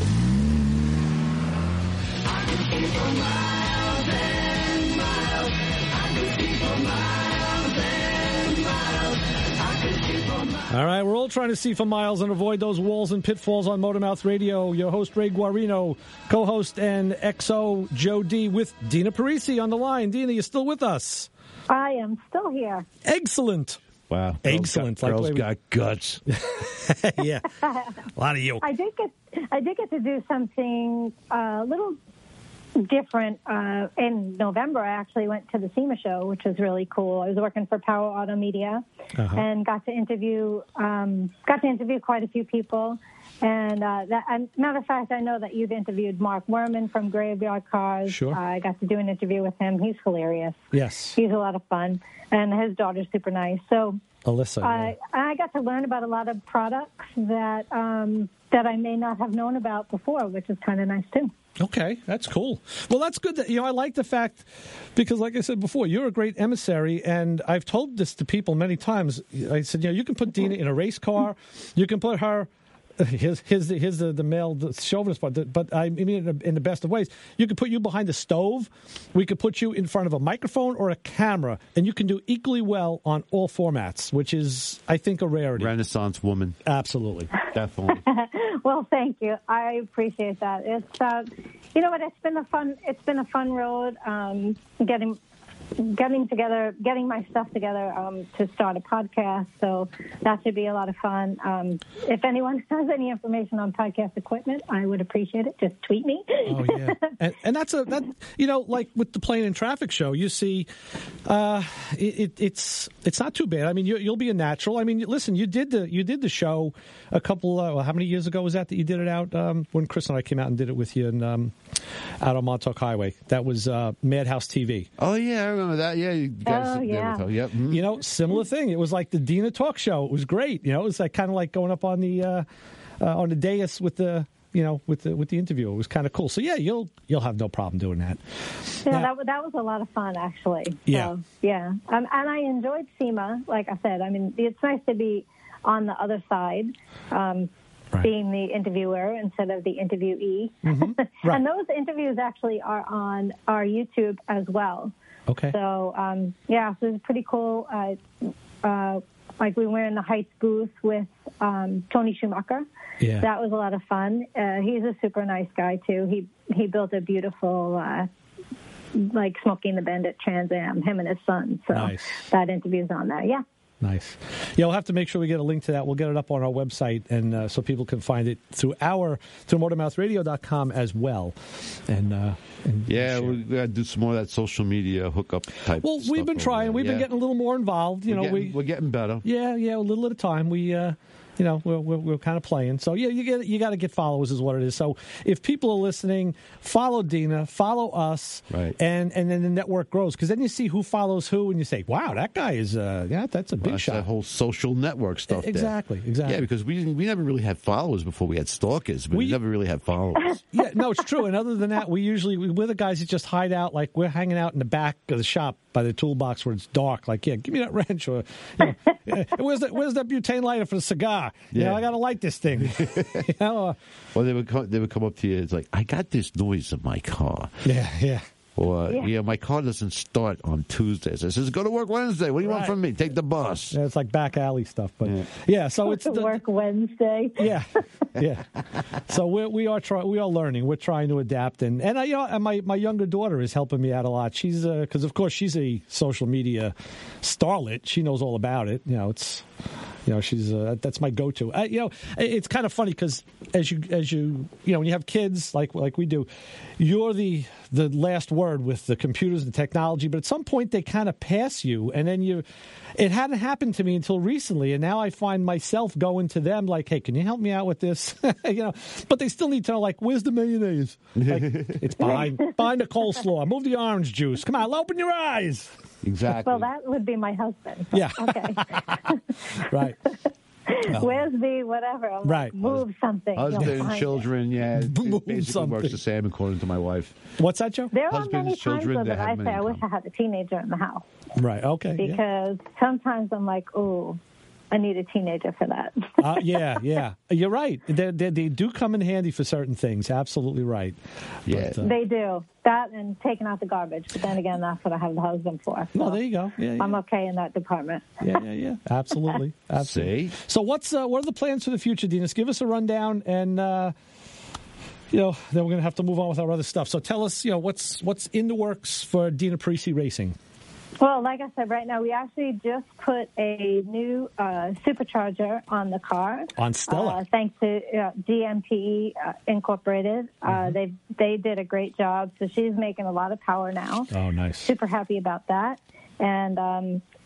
S2: All right, we're all trying to see for miles and avoid those walls and pitfalls on Motormouth Radio. Your host, Ray Guarino, co-host and XO Joe D with Dina Parisi on the line. Dina, you still with us?
S7: I am still here.
S2: Excellent.
S3: Wow.
S2: Excellent.
S3: Girls got guts.
S2: Yeah. A lot of yolk.
S7: I did get to do something a little different. In November, I actually went to the SEMA show, which was really cool. I was working for Power Auto Media and got to interview quite a few people. And matter of fact, I know that you've interviewed Mark Werman from Graveyard Cars.
S2: Sure.
S7: I got to do an interview with him. He's hilarious.
S2: Yes.
S7: He's a lot of fun. And his daughter's super nice. So
S2: Alyssa.
S7: I got to learn about a lot of products that I may not have known about before, which is kind of nice, too.
S2: Okay, that's cool. Well, that's good. That, I like the fact, because like I said before, you're a great emissary, and I've told this to people many times. I said, you can put Dina in a race car. You can put her... Here's the male chauvinist part, but I mean in the best of ways. You could put you behind a stove. We could put you in front of a microphone or a camera, and you can do equally well on all formats, which is, I think, a rarity.
S3: Renaissance woman.
S2: Absolutely.
S3: Definitely.
S7: Well, thank you. I appreciate that. It's you know what? It's been a fun road. Getting my stuff together to start a podcast, so that should be a lot of fun. If anyone has any information on podcast equipment, I would appreciate it. Just tweet me.
S2: Oh yeah, and that's like with the Plane and Traffic show, you see, it's not too bad. I mean, you'll be a natural. I mean, listen, you did the show a couple. How many years ago was that you did it out? When Chris and I came out and did it with you out on Montauk Highway. That was Madhouse TV.
S3: Oh yeah, I remember that. Yeah, you guys.
S7: Oh yeah.
S3: Yep. Mm-hmm.
S2: Similar thing. It was like the Dina Talk Show. It was great. It was like kind of like going up on the dais with the. With the interview, it was kind of cool. So yeah, you'll have no problem doing that.
S7: Yeah, that was a lot of fun, actually.
S2: Yeah,
S7: so, yeah, and I enjoyed SEMA. Like I said, I mean, it's nice to be on the other side, being the interviewer instead of the interviewee.
S2: Mm-hmm. Right.
S7: And those interviews actually are on our YouTube as well.
S2: Okay.
S7: So so it's pretty cool. Like we were in the Heights booth with Tony Schumacher.
S2: Yeah.
S7: That was a lot of fun. He's a super nice guy, too. He built a beautiful, like, Smoking the Bandit Trans Am, him and his son. So
S2: nice.
S7: That interview's on there, yeah.
S2: Nice. Yeah, we'll have to make sure we get a link to that. We'll get it up on our website, and so people can find it through motormouthradio.com as well. And
S3: yeah, we got to do some more of that social media hookup type.
S2: Well, we've been trying. We've been getting a little more involved.
S3: We're getting better.
S2: Yeah, a little at a time. We're kind of playing. So yeah, you got to get followers is what it is. So if people are listening, follow Dina, follow us,
S3: right?
S2: And then the network grows, because then you see who follows who, and you say, wow, that guy is that's a big shot.
S3: That whole social network stuff.
S2: Exactly.
S3: Yeah, because we never really had followers before we had stalkers. We never really had followers.
S2: Yeah, no, it's true. And other than that, we're the guys that just hide out. Like we're hanging out in the back of the shop by the toolbox where it's dark. Like, yeah, give me that wrench, or where's that butane lighter for the cigar?
S3: Yeah,
S2: I got to light this thing.
S3: Well, they would come up to you. It's like, I got this noise in my car.
S2: Yeah.
S3: Or, my car doesn't start on Tuesdays. I says, go to work Wednesday. What do you want from me? Take the bus.
S2: Yeah, it's like back alley stuff. But yeah so it's
S7: work Wednesday.
S2: Yeah. So we are learning. We're trying to adapt, and my younger daughter is helping me out a lot. She's because of course she's a social media starlet. She knows all about it. She's that's my go-to. It's kind of funny because as you when you have kids like we do, you're the last word with the computers and technology. But at some point they kind of pass you, and then it hadn't happened to me until recently, and now I find myself going to them like, hey, can you help me out with this? But they still need to know, like, where's the mayonnaise? Like, it's behind the coleslaw. Move the orange juice. Come on, open your eyes.
S3: Exactly.
S7: Well, that would be my husband.
S2: Yeah.
S7: Okay.
S2: Right.
S7: Where's the whatever? I'm
S2: right.
S7: Like, move something.
S3: Husband, children, it basically
S2: something.
S3: works the same according to my wife.
S2: What's that, Joe?
S7: There are
S3: Husbands,
S7: many
S3: children,
S7: times
S3: they
S7: that
S3: have
S7: I
S3: many
S7: say, I wish I had a teenager in the house.
S2: Right, okay.
S7: Because sometimes I'm like, oh, I need a teenager for that.
S2: Yeah. You're right. They do come in handy for certain things. Absolutely right.
S3: Yeah.
S2: But,
S7: they do. That and taking out the garbage. But then again, that's what I have the husband for. So
S2: there you go. Yeah.
S7: I'm okay in that department.
S2: Yeah. Absolutely.
S3: See?
S2: So what are the plans for the future, Dina? Give us a rundown, and then we're going to have to move on with our other stuff. So tell us, what's in the works for Dina Parisi Racing.
S7: Well, like I said, right now we actually just put a new supercharger on the car.
S2: On Stella.
S7: Thanks to DMPE Incorporated. They did a great job. So she's making a lot of power now.
S2: Oh, nice.
S7: Super happy about that. And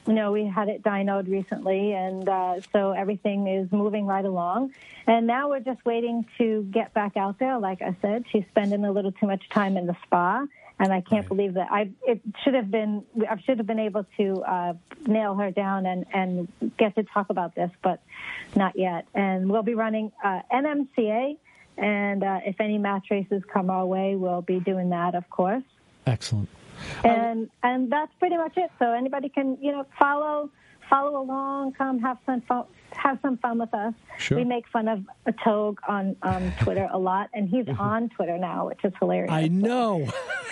S7: we had it dynoed recently, and so everything is moving right along. And now we're just waiting to get back out there. Like I said, she's spending a little too much time in the spa, and I can't believe that I should have been able to nail her down and get to talk about this, but not yet. And we'll be running NMCA, and if any match races come our way, we'll be doing that, of course.
S2: Excellent.
S7: And that's pretty much it. So anybody can, follow along, come have some fun with us.
S2: Sure.
S7: We make fun of Togue on Twitter a lot, and he's on Twitter now, which is hilarious.
S2: I know.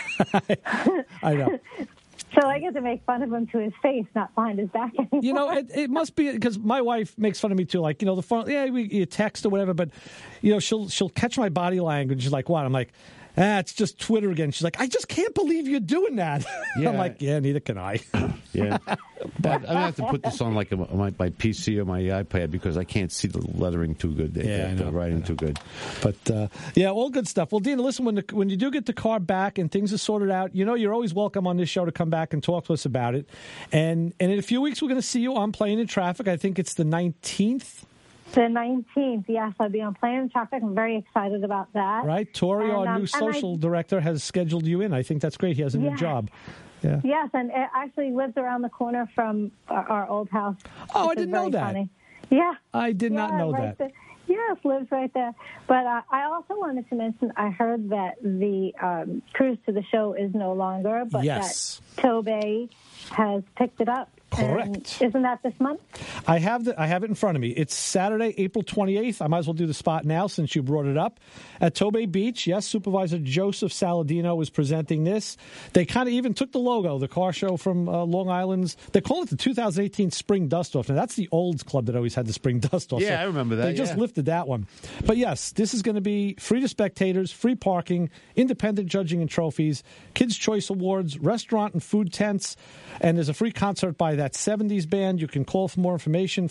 S2: I know.
S7: So I get to make fun of him to his face, not behind his back anymore.
S2: It must be because my wife makes fun of me too. Like, the phone, we text or whatever, but she'll catch my body language. She's like, "What?" I'm like, it's just Twitter again. She's like, I just can't believe you're doing that.
S3: Yeah.
S2: I'm like, yeah, neither can I.
S3: Yeah. But I have to put this on like my PC or my iPad because I can't see the lettering too good. The writing too good.
S2: But, all good stuff. Well, Dina, listen, when you do get the car back and things are sorted out, you're always welcome on this show to come back and talk to us about it. And in a few weeks, we're going to see you on Playing in Traffic. I think it's the 19th.
S7: The 19th, yes. I'll be on Playing in Traffic. I'm very excited about that.
S2: Right. Tori, our new social director, has scheduled you in. I think that's great. He has a new job. Yeah.
S7: Yes, and it actually lives around the corner from our old house.
S2: Oh, I didn't know that.
S7: Funny. Yeah.
S2: I did not know
S7: right
S2: that.
S7: There. Yes, lives right there. But I also wanted to mention, I heard that the cruise to the show is no longer, but that Tobey has picked it up.
S2: Correct.
S7: And isn't that this month?
S2: I have it in front of me. It's Saturday, April 28th. I might as well do the spot now since you brought it up. At Tobey Beach, yes, Supervisor Joseph Saladino is presenting this. They kind of even took the logo, the car show from Long Island's. They call it the 2018 Spring Dust-Off. Now, that's the old club that always had the Spring Dust-Off.
S3: Yeah, I remember that.
S2: They just lifted that one. But, yes, this is going to be free to spectators, free parking, independent judging and trophies, Kids' Choice Awards, restaurant and food tents, and there's a free concert by that 70s band. You can call for more information,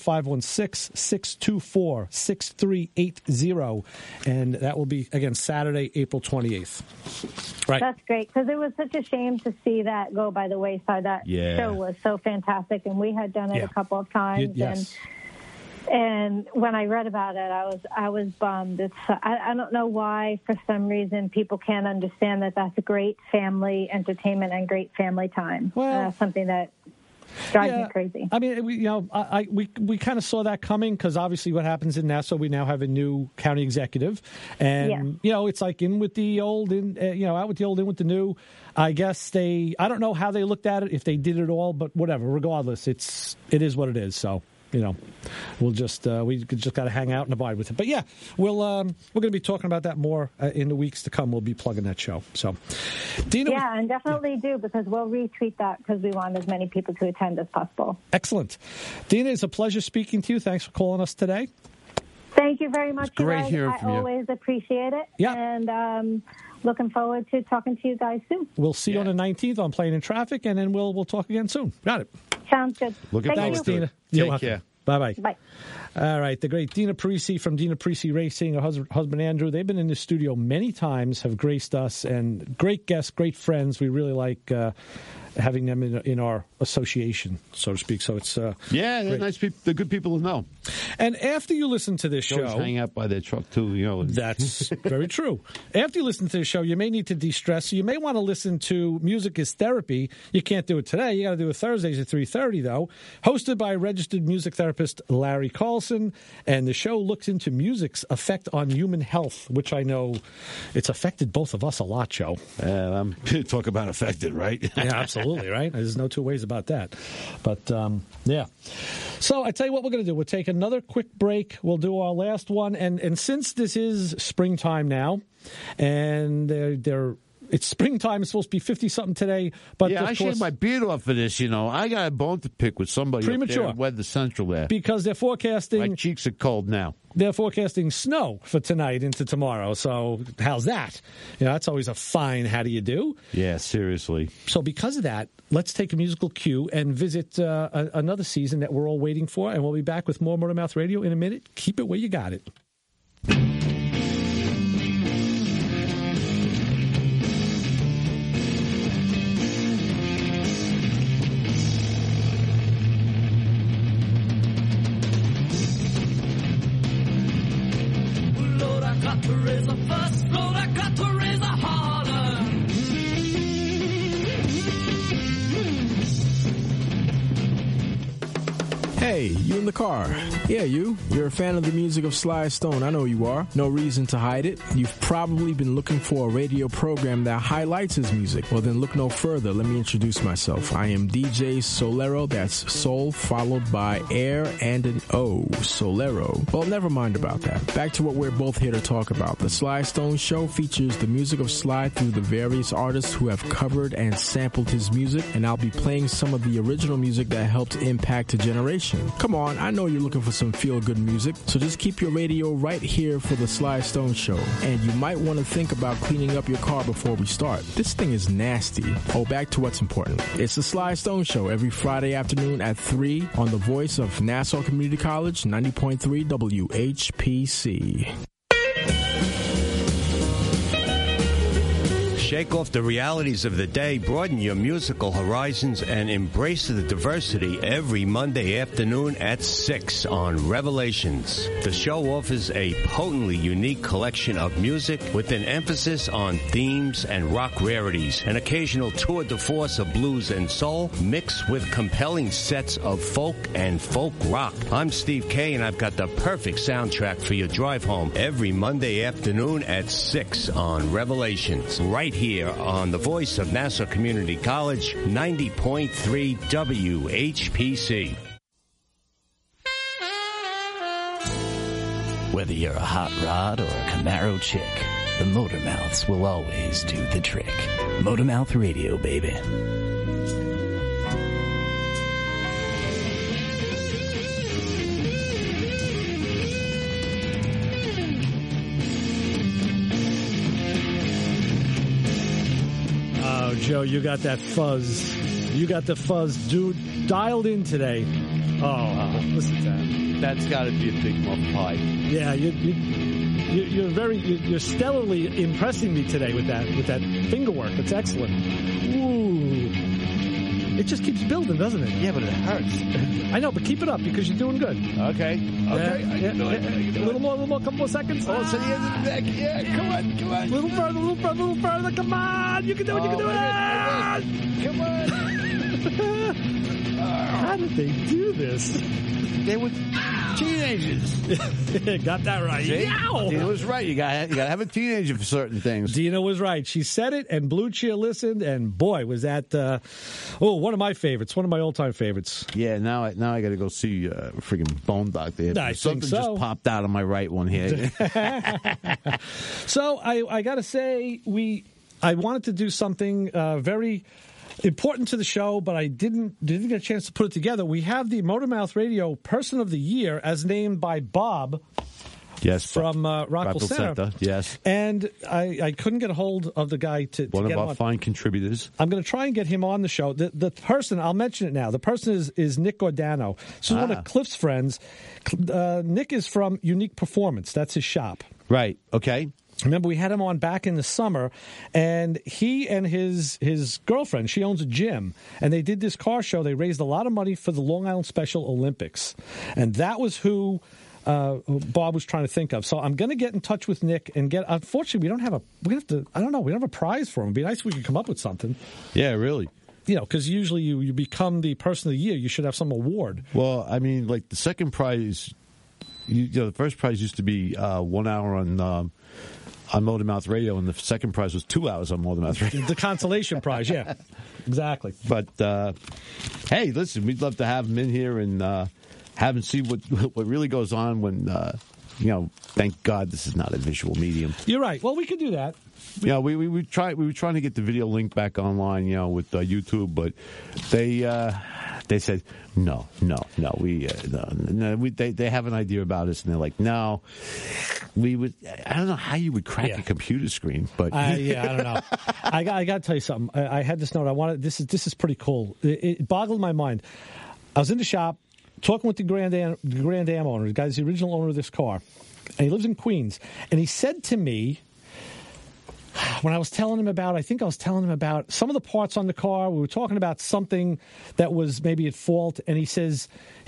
S2: 516-624-6380. And that will be, again, Saturday, April 28th. Right.
S7: That's great, because it was such a shame to see that go by the wayside. That show was so fantastic, and we had done it a couple of times. And when I read about it, I was bummed. I don't know why, for some reason, people can't understand that that's a great family entertainment and great family time. Well, something that drives me crazy.
S2: I mean, we kind of saw that coming because obviously what happens in Nassau, we now have a new county executive, and it's like in with the old, out with the old, in with the new. I guess I don't know how they looked at it, if they did it all, but whatever. Regardless, it is what it is. So. We'll just we just got to hang out and abide with it. But yeah, we're going to be talking about that more in the weeks to come. We'll be plugging that show. So, Dina,
S7: and definitely do, because we'll retweet that because we want as many people to attend as possible.
S2: Excellent, Dina. It's a pleasure speaking to you. Thanks for calling us today.
S7: Thank you very much.
S3: Great hearing from you.
S7: I always appreciate it.
S2: Yeah,
S7: and looking forward to talking to you guys soon.
S2: We'll see you on the 19th on Playing in Traffic, and then we'll talk again soon. Got it.
S7: Sounds good.
S2: Thanks, Dina.
S3: Take care.
S2: Bye-bye.
S7: Bye.
S2: All right. The great Dina Parisi from Dina Parisi Racing, her husband Andrew, they've been in the studio many times, have graced us, and great guests, great friends. We really like having them in our association, so to speak. So it's
S3: they're great. Nice people. They're good people to know.
S2: And after you listen to this show,
S3: hang out by their truck too.
S2: That's very true. After you listen to the show, you may need to de-stress. So you may want to listen to Music is Therapy. You can't do it today. You got to do it Thursdays at 3:30 though. Hosted by registered music therapist Larry Carlson, and the show looks into music's effect on human health, which I know it's affected both of us a lot, Joe.
S3: I'm talk about affected, right?
S2: Yeah, absolutely, right? There's no two ways about that. But, So I tell you what we're going to do. We'll take another quick break. We'll do our last one. And since this is springtime now, and it's springtime. It's supposed to be 50-something today. But
S3: I shaved my beard off for this, I got a bone to pick with somebody
S2: premature.
S3: up there in Weather Central there.
S2: Because they're forecasting...
S3: My cheeks are cold now.
S2: They're forecasting snow for tonight into tomorrow. So how's that? That's always a fine how do you do.
S3: Yeah, seriously.
S2: So because of that, let's take a musical cue and visit another season that we're all waiting for. And we'll be back with more Motor Mouth Radio in a minute. Keep it where you got it.
S16: Hey, you in the car. Yeah, you. You're a fan of the music of Sly Stone. I know you are. No reason to hide it. You've probably been looking for a radio program that highlights his music. Well, then look no further. Let me introduce myself. I am DJ Solero. That's Soul followed by Air and an O. Solero. Well, never mind about that. Back to what we're both here to talk about. The Sly Stone Show features the music of Sly through the various artists who have covered and sampled his music, and I'll be playing some of the original music that helped impact a generation. Come on, I know you're looking for some feel-good music, so just keep your radio right here for the Sly Stone Show. And you might want to think about cleaning up your car before we start. This thing is nasty. Oh, back to what's important. It's the Sly Stone Show every Friday afternoon at 3 on the voice of Nassau Community College, 90.3 WHPC.
S17: Shake off the realities of the day, broaden your musical horizons, and embrace the diversity every Monday afternoon at 6 on Revelations. The show offers a potently unique collection of music with an emphasis on themes and rock rarities, an occasional tour de force of blues and soul, mixed with compelling sets of folk and folk rock. I'm Steve Kay, and I've got the perfect soundtrack for your drive home every Monday afternoon at 6 on Revelations, right here on the voice of Nassau Community College, 90.3 WHPC.
S8: Whether you're a hot rod or a Camaro chick, the Motor Mouths will always do the trick. Motor Mouth Radio, baby.
S2: Joe, you got that fuzz. You got the fuzz, dude, dialed in today. Oh, listen to that.
S3: That's got to be a big muff pie.
S2: Yeah, you're stellarly impressing me today with that finger work. It's excellent. Ooh, it just keeps building, doesn't it?
S3: Yeah, but it hurts.
S2: I know, but keep it up because you're doing good.
S3: Okay.
S2: Yeah. A little more, couple more seconds.
S3: Oh, so the end of the neck. Yeah, come on.
S2: A little further. Come on, you can do it.
S3: Come on.
S2: How did they do this?
S3: They were teenagers.
S2: Got that right.
S3: Yow! Dina was right. You got to have a teenager for certain things.
S2: Dina was right. She said it, and Blue Cheer listened, and boy, was that one of my favorites, one of my all-time favorites.
S3: Yeah, now I got to go see a freaking bone doctor. Something just popped out on my right one here.
S2: So I got to say, I wanted to do something very important to the show, but I didn't get a chance to put it together. We have the Motor Mouth Radio Person of the Year as named by Bob.
S3: Yes,
S2: from Rockville Center.
S3: Yes,
S2: and I couldn't get a hold of the guy to
S3: one
S2: get
S3: of our
S2: on.
S3: Fine contributors.
S2: I'm going to try and get him on the show. The person, I'll mention it now. The person is Nick Gordano. So one of Cliff's friends. Nick is from Unique Performance. That's his shop.
S3: Right. Okay.
S2: Remember, we had him on back in the summer, and he and his girlfriend, she owns a gym, and they did this car show. They raised a lot of money for the Long Island Special Olympics, and that was who Bob was trying to think of. So I'm going to get in touch with Nick and get. Unfortunately, we don't have a prize for him. It'd be nice if we could come up with something.
S3: Yeah, really.
S2: You know, because usually you become the Person of the Year, you should have some award.
S3: Well, I mean, like the second prize, the first prize used to be 1 hour on Motor Mouth Radio, and the second prize was 2 hours on Motor Mouth Radio.
S2: The consolation prize, yeah. Exactly.
S3: But, hey, listen, we'd love to have him in here and have him see what really goes on when, thank God this is not a visual medium.
S2: You're right. Well, we could do that.
S3: We were trying to get the video link back online, with YouTube, but they said no. They have an idea about us, and they're like, no. I don't know how you would crack a computer screen, but
S2: I don't know. I got to tell you something. I had this note. This is pretty cool. It boggled my mind. I was in the shop talking with the Grand Am owner, the guy's the original owner of this car, and he lives in Queens. And he said to me, when I was telling him about some of the parts on the car, we were talking about something that was maybe at fault, and he goes,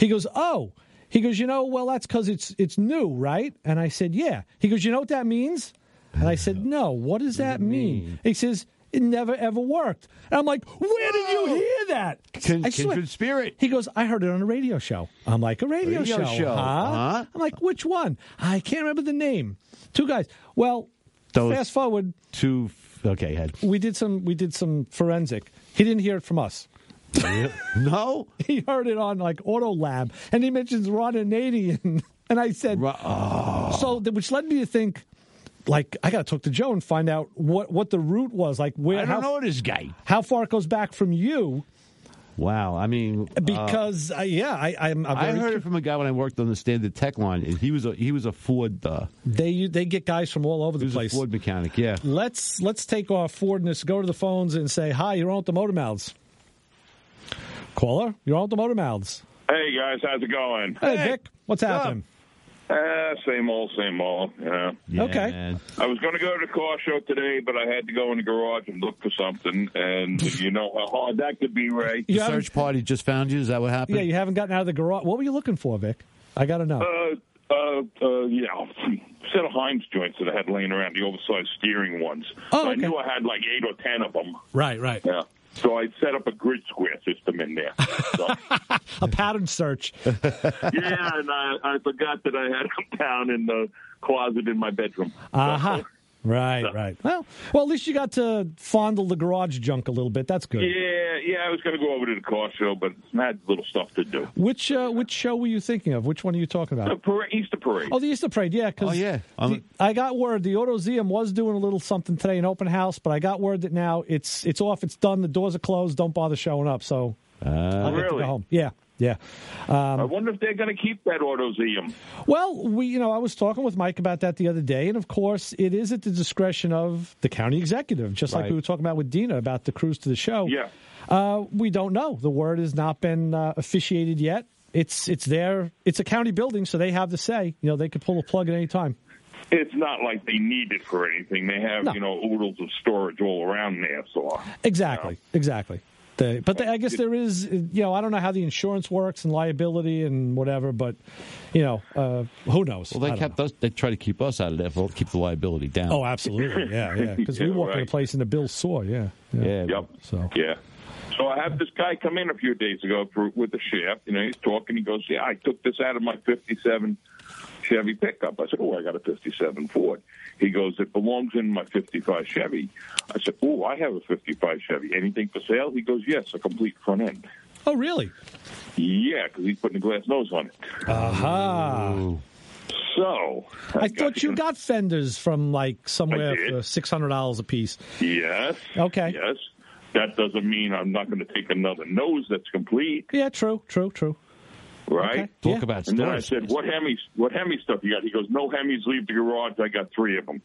S2: well, that's because it's new, right? And I said, yeah. He goes, you know what that means? And I said, no. What does that mean? He says, It never, ever worked. And I'm like, where did you hear that? I swear.
S3: Kindred spirit.
S2: He goes, I heard it on a radio show. I'm like, a radio show?
S3: Huh?
S2: I'm like, which one? I can't remember the name. Two guys. Well, fast forward.
S3: Okay, head.
S2: We did some forensic. He didn't hear it from us.
S3: No?
S2: He heard it on like Auto Lab, and he mentions Ron Ananian. And I said, which led me to think, like, I got to talk to Joe and find out what the route was. Like, where
S3: I don't know this guy.
S2: How far it goes back from you.
S3: Wow, I mean,
S2: because
S3: I heard it from a guy when I worked on the Standard Tech line. And he was a Ford.
S2: They get guys from all over the place.
S3: A Ford mechanic, yeah.
S2: Let's take our Fordness, go to the phones, and say hi. You're on with the Motor Mouths. Caller, you're on with the Motor Mouths.
S18: Hey guys, how's it going?
S2: Hey Vic, what's happening?
S18: Same old, yeah.
S2: Okay.
S18: Man. I was going to go to the car show today, but I had to go in the garage and look for something, and you know how hard that could be, Ray.
S3: The search party just found you? Is that what happened?
S2: Yeah, you haven't gotten out of the garage. What were you looking for, Vic? I got to know.
S18: Set of Heinz joints that I had laying around, the oversized steering ones.
S2: Oh,
S18: so
S2: okay.
S18: I knew I had like 8 or 10 of them.
S2: Right.
S18: Yeah. So I set up a grid square system in there. So.
S2: A pattern search.
S18: Yeah, and I forgot that I had them down in the closet in my bedroom.
S2: Uh-huh. Right. Well, at least you got to fondle the garage junk a little bit. That's good.
S18: Yeah, I was going to go over to the car show, but I had little stuff to do.
S2: Which show were you thinking of? Which one are you talking about?
S18: Easter Parade.
S2: Oh, the Easter Parade, yeah. I got word the AutoZeum was doing a little something today, an open house, but I got word that now it's off, it's done, the doors are closed, don't bother showing up, so I'll get to go home. Yeah.
S18: I wonder if they're going to keep that AutoZeum.
S2: Well, I was talking with Mike about that the other day, and of course, it is at the discretion of the county executive, just like we were talking about with Dina about the cruise to the show.
S18: Yeah.
S2: We don't know. The word has not been officiated yet. It's there. It's a county building, so they have the say. They could pull a plug at any time.
S18: It's not like they need it for anything. They have, oodles of storage all around there. So
S2: Exactly. I guess there is, I don't know how the insurance works and liability and whatever, but, who knows?
S3: Well, they try to keep us out of that, keep the liability down.
S2: Oh, absolutely. Yeah. Because we walked in a place and the bill saw, yeah.
S18: Yep. So I had this guy come in a few days ago with the sheriff. He's talking. He goes, "Yeah, I took this out of my '57 Chevy pickup." I said, "Oh, I got a '57 Ford." He goes, "It belongs in my '55 Chevy." I said, "Oh, I have a '55 Chevy. Anything for sale?" He goes, "Yes, a complete front end."
S2: Oh, really?
S18: Yeah, because he's putting a glass nose on it.
S2: Aha.
S18: So
S2: I thought you got fenders from like somewhere for $600 a piece.
S18: Yes.
S2: Okay.
S18: Yes. That doesn't mean I'm not going to take another nose that's complete.
S2: Yeah, true.
S18: Right?
S2: Okay.
S3: Talk about
S18: and then I said, what Hemi stuff you got? He goes, no Hemis leave the garage. I got 3 of them.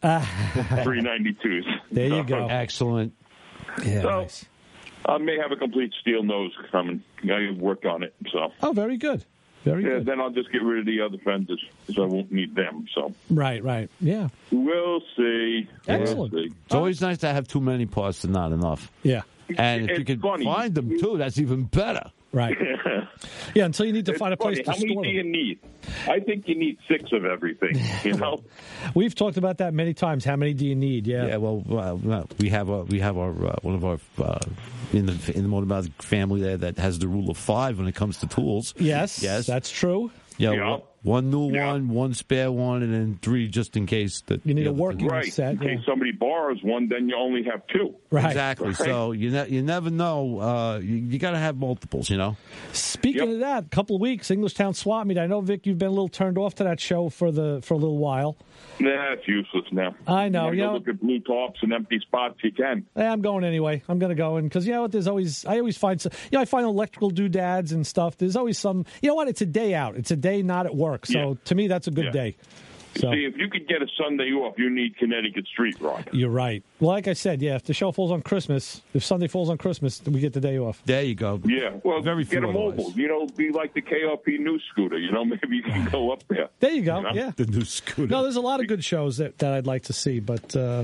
S18: 392s.
S2: There you go.
S3: Excellent.
S2: Yeah,
S18: so,
S2: nice.
S18: I may have a complete steel nose coming. I work on it. So.
S2: Oh, very good. Very good.
S18: Then I'll just get rid of the other fenders because I won't need them. So.
S2: Right. Yeah.
S18: We'll see.
S2: Excellent.
S18: We'll see.
S3: It's always nice to have too many parts and not enough.
S2: Yeah.
S3: And if you can find them, too, that's even better.
S2: Right. Yeah, until you need to find a place to store them.
S18: How many do you need? I think you need 6 of everything,
S2: We've talked about that many times. How many do you need? Yeah.
S3: Yeah, well, we have our one of our in the Motor Mouth family there that has the rule of 5 when it comes to tools.
S2: Yes, that's true.
S3: Yeah. One new one spare one, and then 3 just in case that
S2: you need a working set.
S18: In case somebody borrows one, then you only have 2.
S2: Right.
S3: Exactly. Right. So you never know. You got to have multiples.
S2: Speaking of that, a couple of weeks, Englishtown Swap Meet. I know, Vic, you've been a little turned off to that show for a little while.
S18: Nah, it's useless now.
S2: I know.
S18: You look at blue tops and empty spots. You can.
S2: I'm going anyway. I'm going to go in because what? There's always I always find I find electrical doodads and stuff. There's always some. You know what? It's a day out. It's a day not at work. So to me, that's a good day. So.
S18: See, if you could get a Sunday off, you need Connecticut Street Rock.
S2: You're right. Well, like I said, if the show falls on Christmas, if Sunday falls on Christmas, we get the day off.
S3: There you go.
S18: Yeah, well,
S3: Very
S18: get a mobile. Be like the KRP news scooter. Maybe you can go up there.
S2: There you go. Yeah,
S3: the new scooter.
S2: No, there's a lot of good shows that I'd like to see, but
S18: Yeah,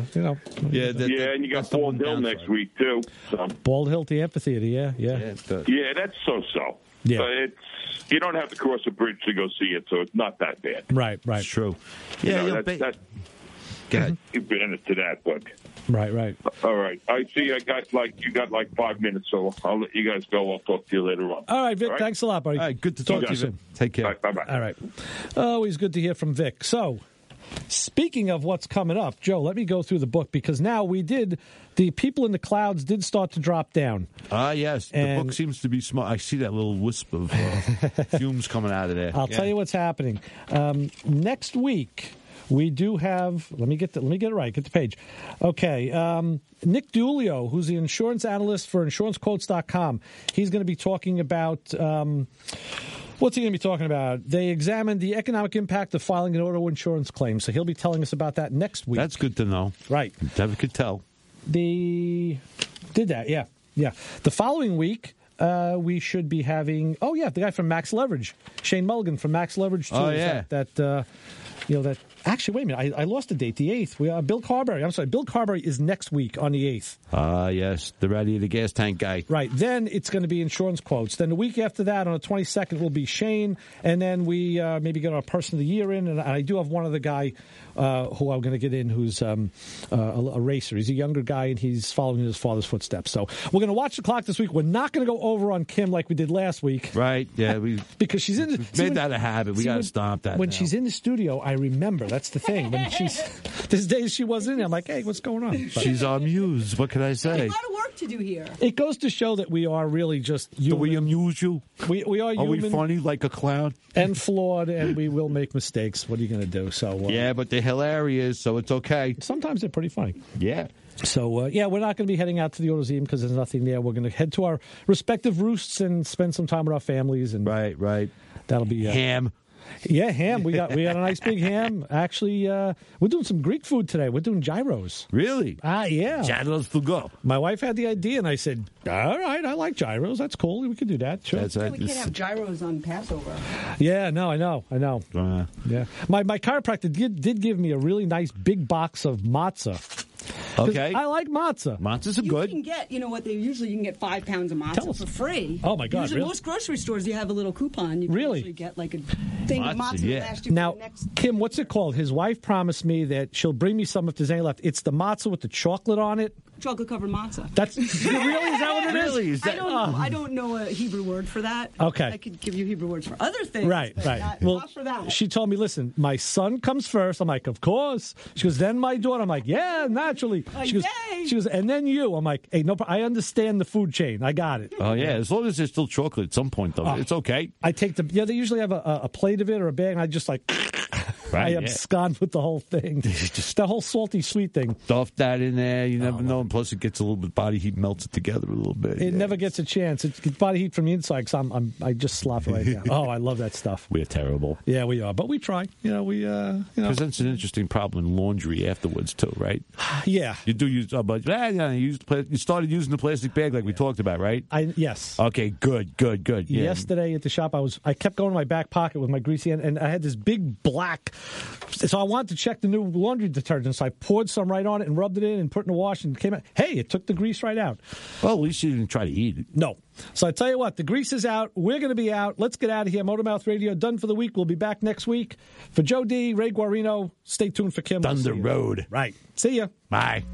S18: and you got Bald Hill next week too. So.
S2: Bald Hill, the amphitheater. Yeah.
S18: Yeah, that's so.
S2: Yeah.
S18: But you don't have to cross a bridge to go see it, so it's not that bad.
S2: Right.
S3: It's true.
S18: Yeah, Go ahead. You've been into that, but
S2: Right.
S18: All right. I see. You got like 5 minutes, so I'll let you guys go. I'll talk to you later on.
S2: All right, Vic. Thanks a lot, buddy.
S3: All right, good to talk to you soon. Take care.
S18: Bye.
S2: All right. Always good to hear from Vic. So, speaking of what's coming up, Joe, let me go through the book because now the people in the clouds did start to drop down.
S3: Yes. The book seems to be small. I see that little wisp of fumes coming out of there.
S2: I'll tell you what's happening. Next week, we do have, let me get it right, get the page. Okay, Nick Dulio, who's the insurance analyst for insurancequotes.com, he's going to be talking about, what's he going to be talking about? They examined the economic impact of filing an auto insurance claim, so he'll be telling us about that next week.
S3: That's good to know.
S2: Right.
S3: Never could tell.
S2: Yeah. The following week, we should be having, the guy from Max Leverage, Shane Mulligan from Max Leverage. Too, Actually, wait a minute. I lost the date, the 8th. Bill Carberry. I'm sorry. Bill Carberry is next week on the 8th.
S3: Yes. The radiator gas tank guy.
S2: Right. Then it's going to be insurance quotes. Then the week after that, on the 22nd, will be Shane. And then we maybe get our Person of the Year in. And I do have one other guy who I'm going to get in who's a racer. He's a younger guy, and he's following in his father's footsteps. So we're going to watch the clock this week. We're not going to go over on Kim like we did last week.
S3: Right. Yeah.
S2: Because she's in
S3: we've made that a habit. We got to stop that.
S2: When
S3: now.
S2: she's in the studio, I remember. That's the thing. When there's days she wasn't in there, I'm like, hey, what's going on? But
S3: she's our muse. What can I say?
S19: A lot of work to do here.
S2: It goes to show that we are really just human.
S3: Do we amuse you?
S2: We are human.
S3: Are we funny like a clown?
S2: And flawed, and we will make mistakes. What are you going to do? So
S3: yeah, but they're hilarious, so it's okay.
S2: Sometimes they're pretty funny.
S3: Yeah.
S2: So, we're not going to be heading out to the AutoZine because there's nothing there. We're going to head to our respective roosts and spend some time with our families. And
S3: right.
S2: That'll be
S3: ham.
S2: Yeah, ham. We got a nice big ham. Actually, we're doing some Greek food today. We're doing gyros.
S3: Really?
S2: Yeah.
S3: Gyros to go.
S2: My wife had the idea, and I said, all right, I like gyros. That's cool. We could do that. Sure.
S19: That's right. We can't have gyros on Passover.
S2: Yeah, no, I know. Yeah. My chiropractor did give me a really nice big box of matzah.
S3: Okay.
S2: I like matzah.
S3: Matzahs are good.
S19: You can get, you can get 5 pounds of matzah for free.
S2: Oh, my God.
S19: Usually
S2: really?
S19: Most grocery stores, you have a little coupon. You can usually get like a thing of matzah
S3: yeah.
S19: last year.
S2: Now, Kim, what's it called? His wife promised me that she'll bring me some if there's any left. It's the matzah with the chocolate on it.
S19: Chocolate covered matzah.
S2: That's really? Is that what it is?
S3: Really? Is that,
S19: I don't know a Hebrew word for that.
S2: Okay.
S19: I could give you Hebrew words for other things.
S2: Right.
S19: Not for that.
S2: She told me, listen, my son comes first. I'm like, of course. She goes, then my daughter. I'm like, yeah, naturally. She goes, and then you. I'm like, hey, no, I understand the food chain. I got it.
S3: Oh, yeah. As long as there's still chocolate at some point, though, it's okay.
S2: I take they usually have a plate of it or a bag, and I just like...
S3: Right,
S2: I abscond with the whole thing. Just the whole salty sweet thing.
S3: Stuff that in there. You never know. And plus, it gets a little bit body heat, melts it together a little bit.
S2: It never gets a chance. It gets body heat from the inside because I just slop it right now. Oh, I love that stuff.
S3: We're terrible.
S2: Yeah, we are. But we try.
S3: Presents an interesting problem in laundry afterwards, too, right?
S2: Yeah.
S3: You do use, but you started using the plastic bag like we talked about, right?
S2: Yes.
S3: Okay, good. Yeah.
S2: Yesterday at the shop, I kept going to my back pocket with my greasy end, and I had this big black. So I wanted to check the new laundry detergent, so I poured some right on it and rubbed it in and put it in the wash and came out. Hey, it took the grease right out.
S3: Well, at least you didn't try to eat it.
S2: No. So I tell you what, the grease is out. We're going to be out. Let's get out of here. Motormouth Radio done for the week. We'll be back next week. For Joe D, Ray Guarino, stay tuned for Kim.
S3: Done the road.
S2: Right. See ya.
S3: Bye.